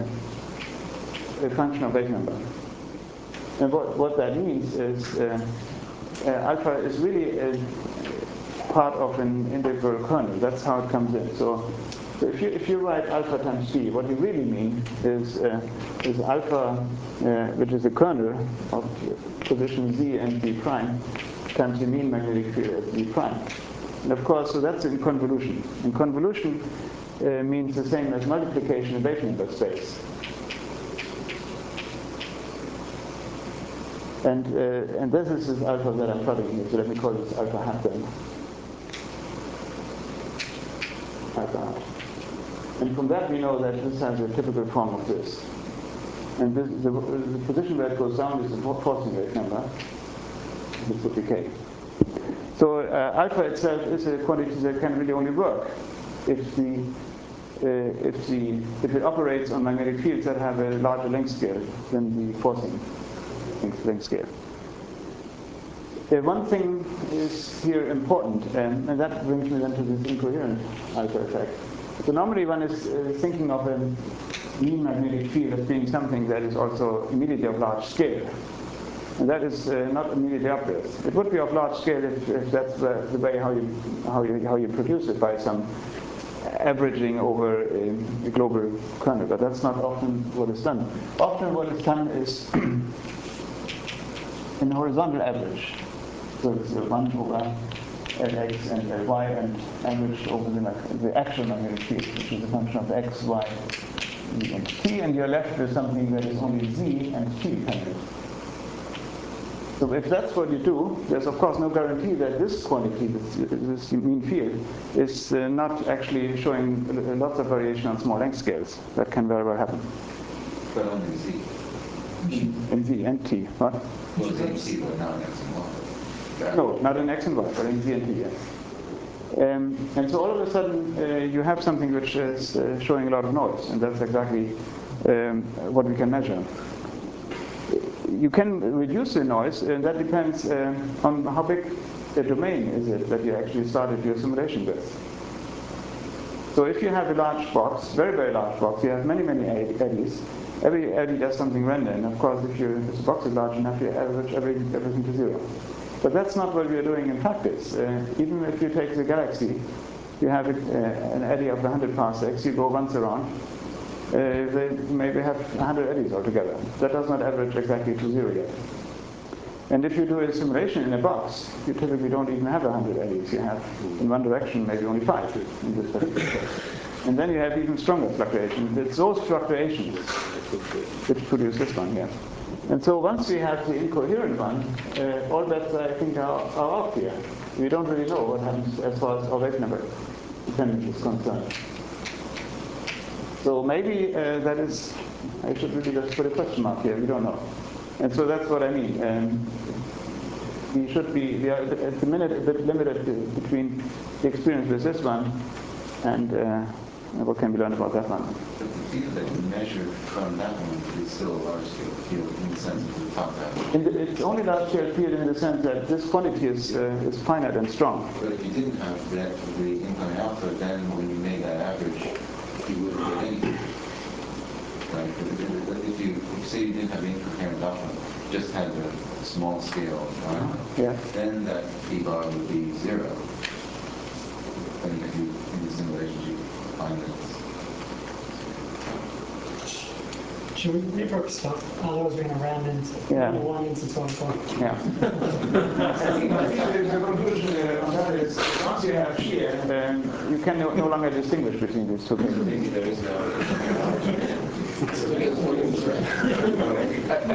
a function of wave number. And what that means is alpha is really a part of an integral kernel. That's how it comes in. So if you write alpha times t, what you really mean is alpha, which is a kernel of position z and z prime, times the mean magnetic field at z prime. And of course, so that's in convolution. And convolution means the same as multiplication in wave number space. And this is this alpha that I'm plotting here. So let me call this alpha hat then. Alpha hat. And from that we know that this has a typical form of this. And this, the position where it goes down is the forcing wave number. This would be k. So alpha itself is a quantity that can really only work if it operates on magnetic fields that have a larger length scale than the forcing length scale. One thing is here important, and that brings me then to this incoherent alpha effect. So normally one is thinking of a mean magnetic field as being something that is also immediately of large scale. And that is not immediately obvious. It would be of large scale if that's the way how you produce it by some averaging over a global kernel, but that's not often what is done. Often what is done is in horizontal average. So it's 1 over Lx and Ly and averaged over the actual magnetic field, which is a function of x, y, and t, and you're left with something that is only z and t dependent. So if that's what you do, there's of course no guarantee that this quantity, this mean field, is not actually showing lots of variation on small length scales. That can very well happen. But only z. In z and t, what? Well, z and t, but not in x and y. No, not in x and y, but in z and t, yes. And so all of a sudden you have something which is showing a lot of noise, and that's exactly what we can measure. You can reduce the noise, and that depends on how big the domain is it that you actually started your simulation with. So if you have a large box, very, very large box, you have many, many eddies. Every eddy does something random, and of course if the box is large enough, you average everything to 0. But that's not what we are doing in practice. Even if you take the galaxy, you have an eddy of 100 parsecs, you go once around, they maybe have 100 eddies altogether. That does not average exactly to 0 yet. And if you do a simulation in a box, you typically don't even have 100 eddies. You have, in one direction, maybe only 5 in this particular case. And then you have even stronger fluctuations. It's those fluctuations which produce this one here. And so once we have the incoherent one, all bets I think are off here. We don't really know what happens as far as our wave number dependence is concerned. So maybe that is, I should really just put a question mark here, we don't know. And so that's what I mean. We should be, at the minute, a bit limited between the experience with this one and what can be learned about that one. But the field that you measure from that one is still a large-scale field in the sense of the top half. It's only large-scale field in the sense that this quantity is finite and strong. But if you didn't have that, the incoming alpha, then when you made that average, you wouldn't get anything. Right? If you say you didn't have the incoherent alpha, just had the small scale, then that p-bar would be 0. But if you, in the simulations, you find that it's... Should we repurpose stuff? Otherwise we're going to round into 1 into 24. Yeah. I think the conclusion on that is, once you have shear, you can no longer distinguish between these two things. Maybe there is no...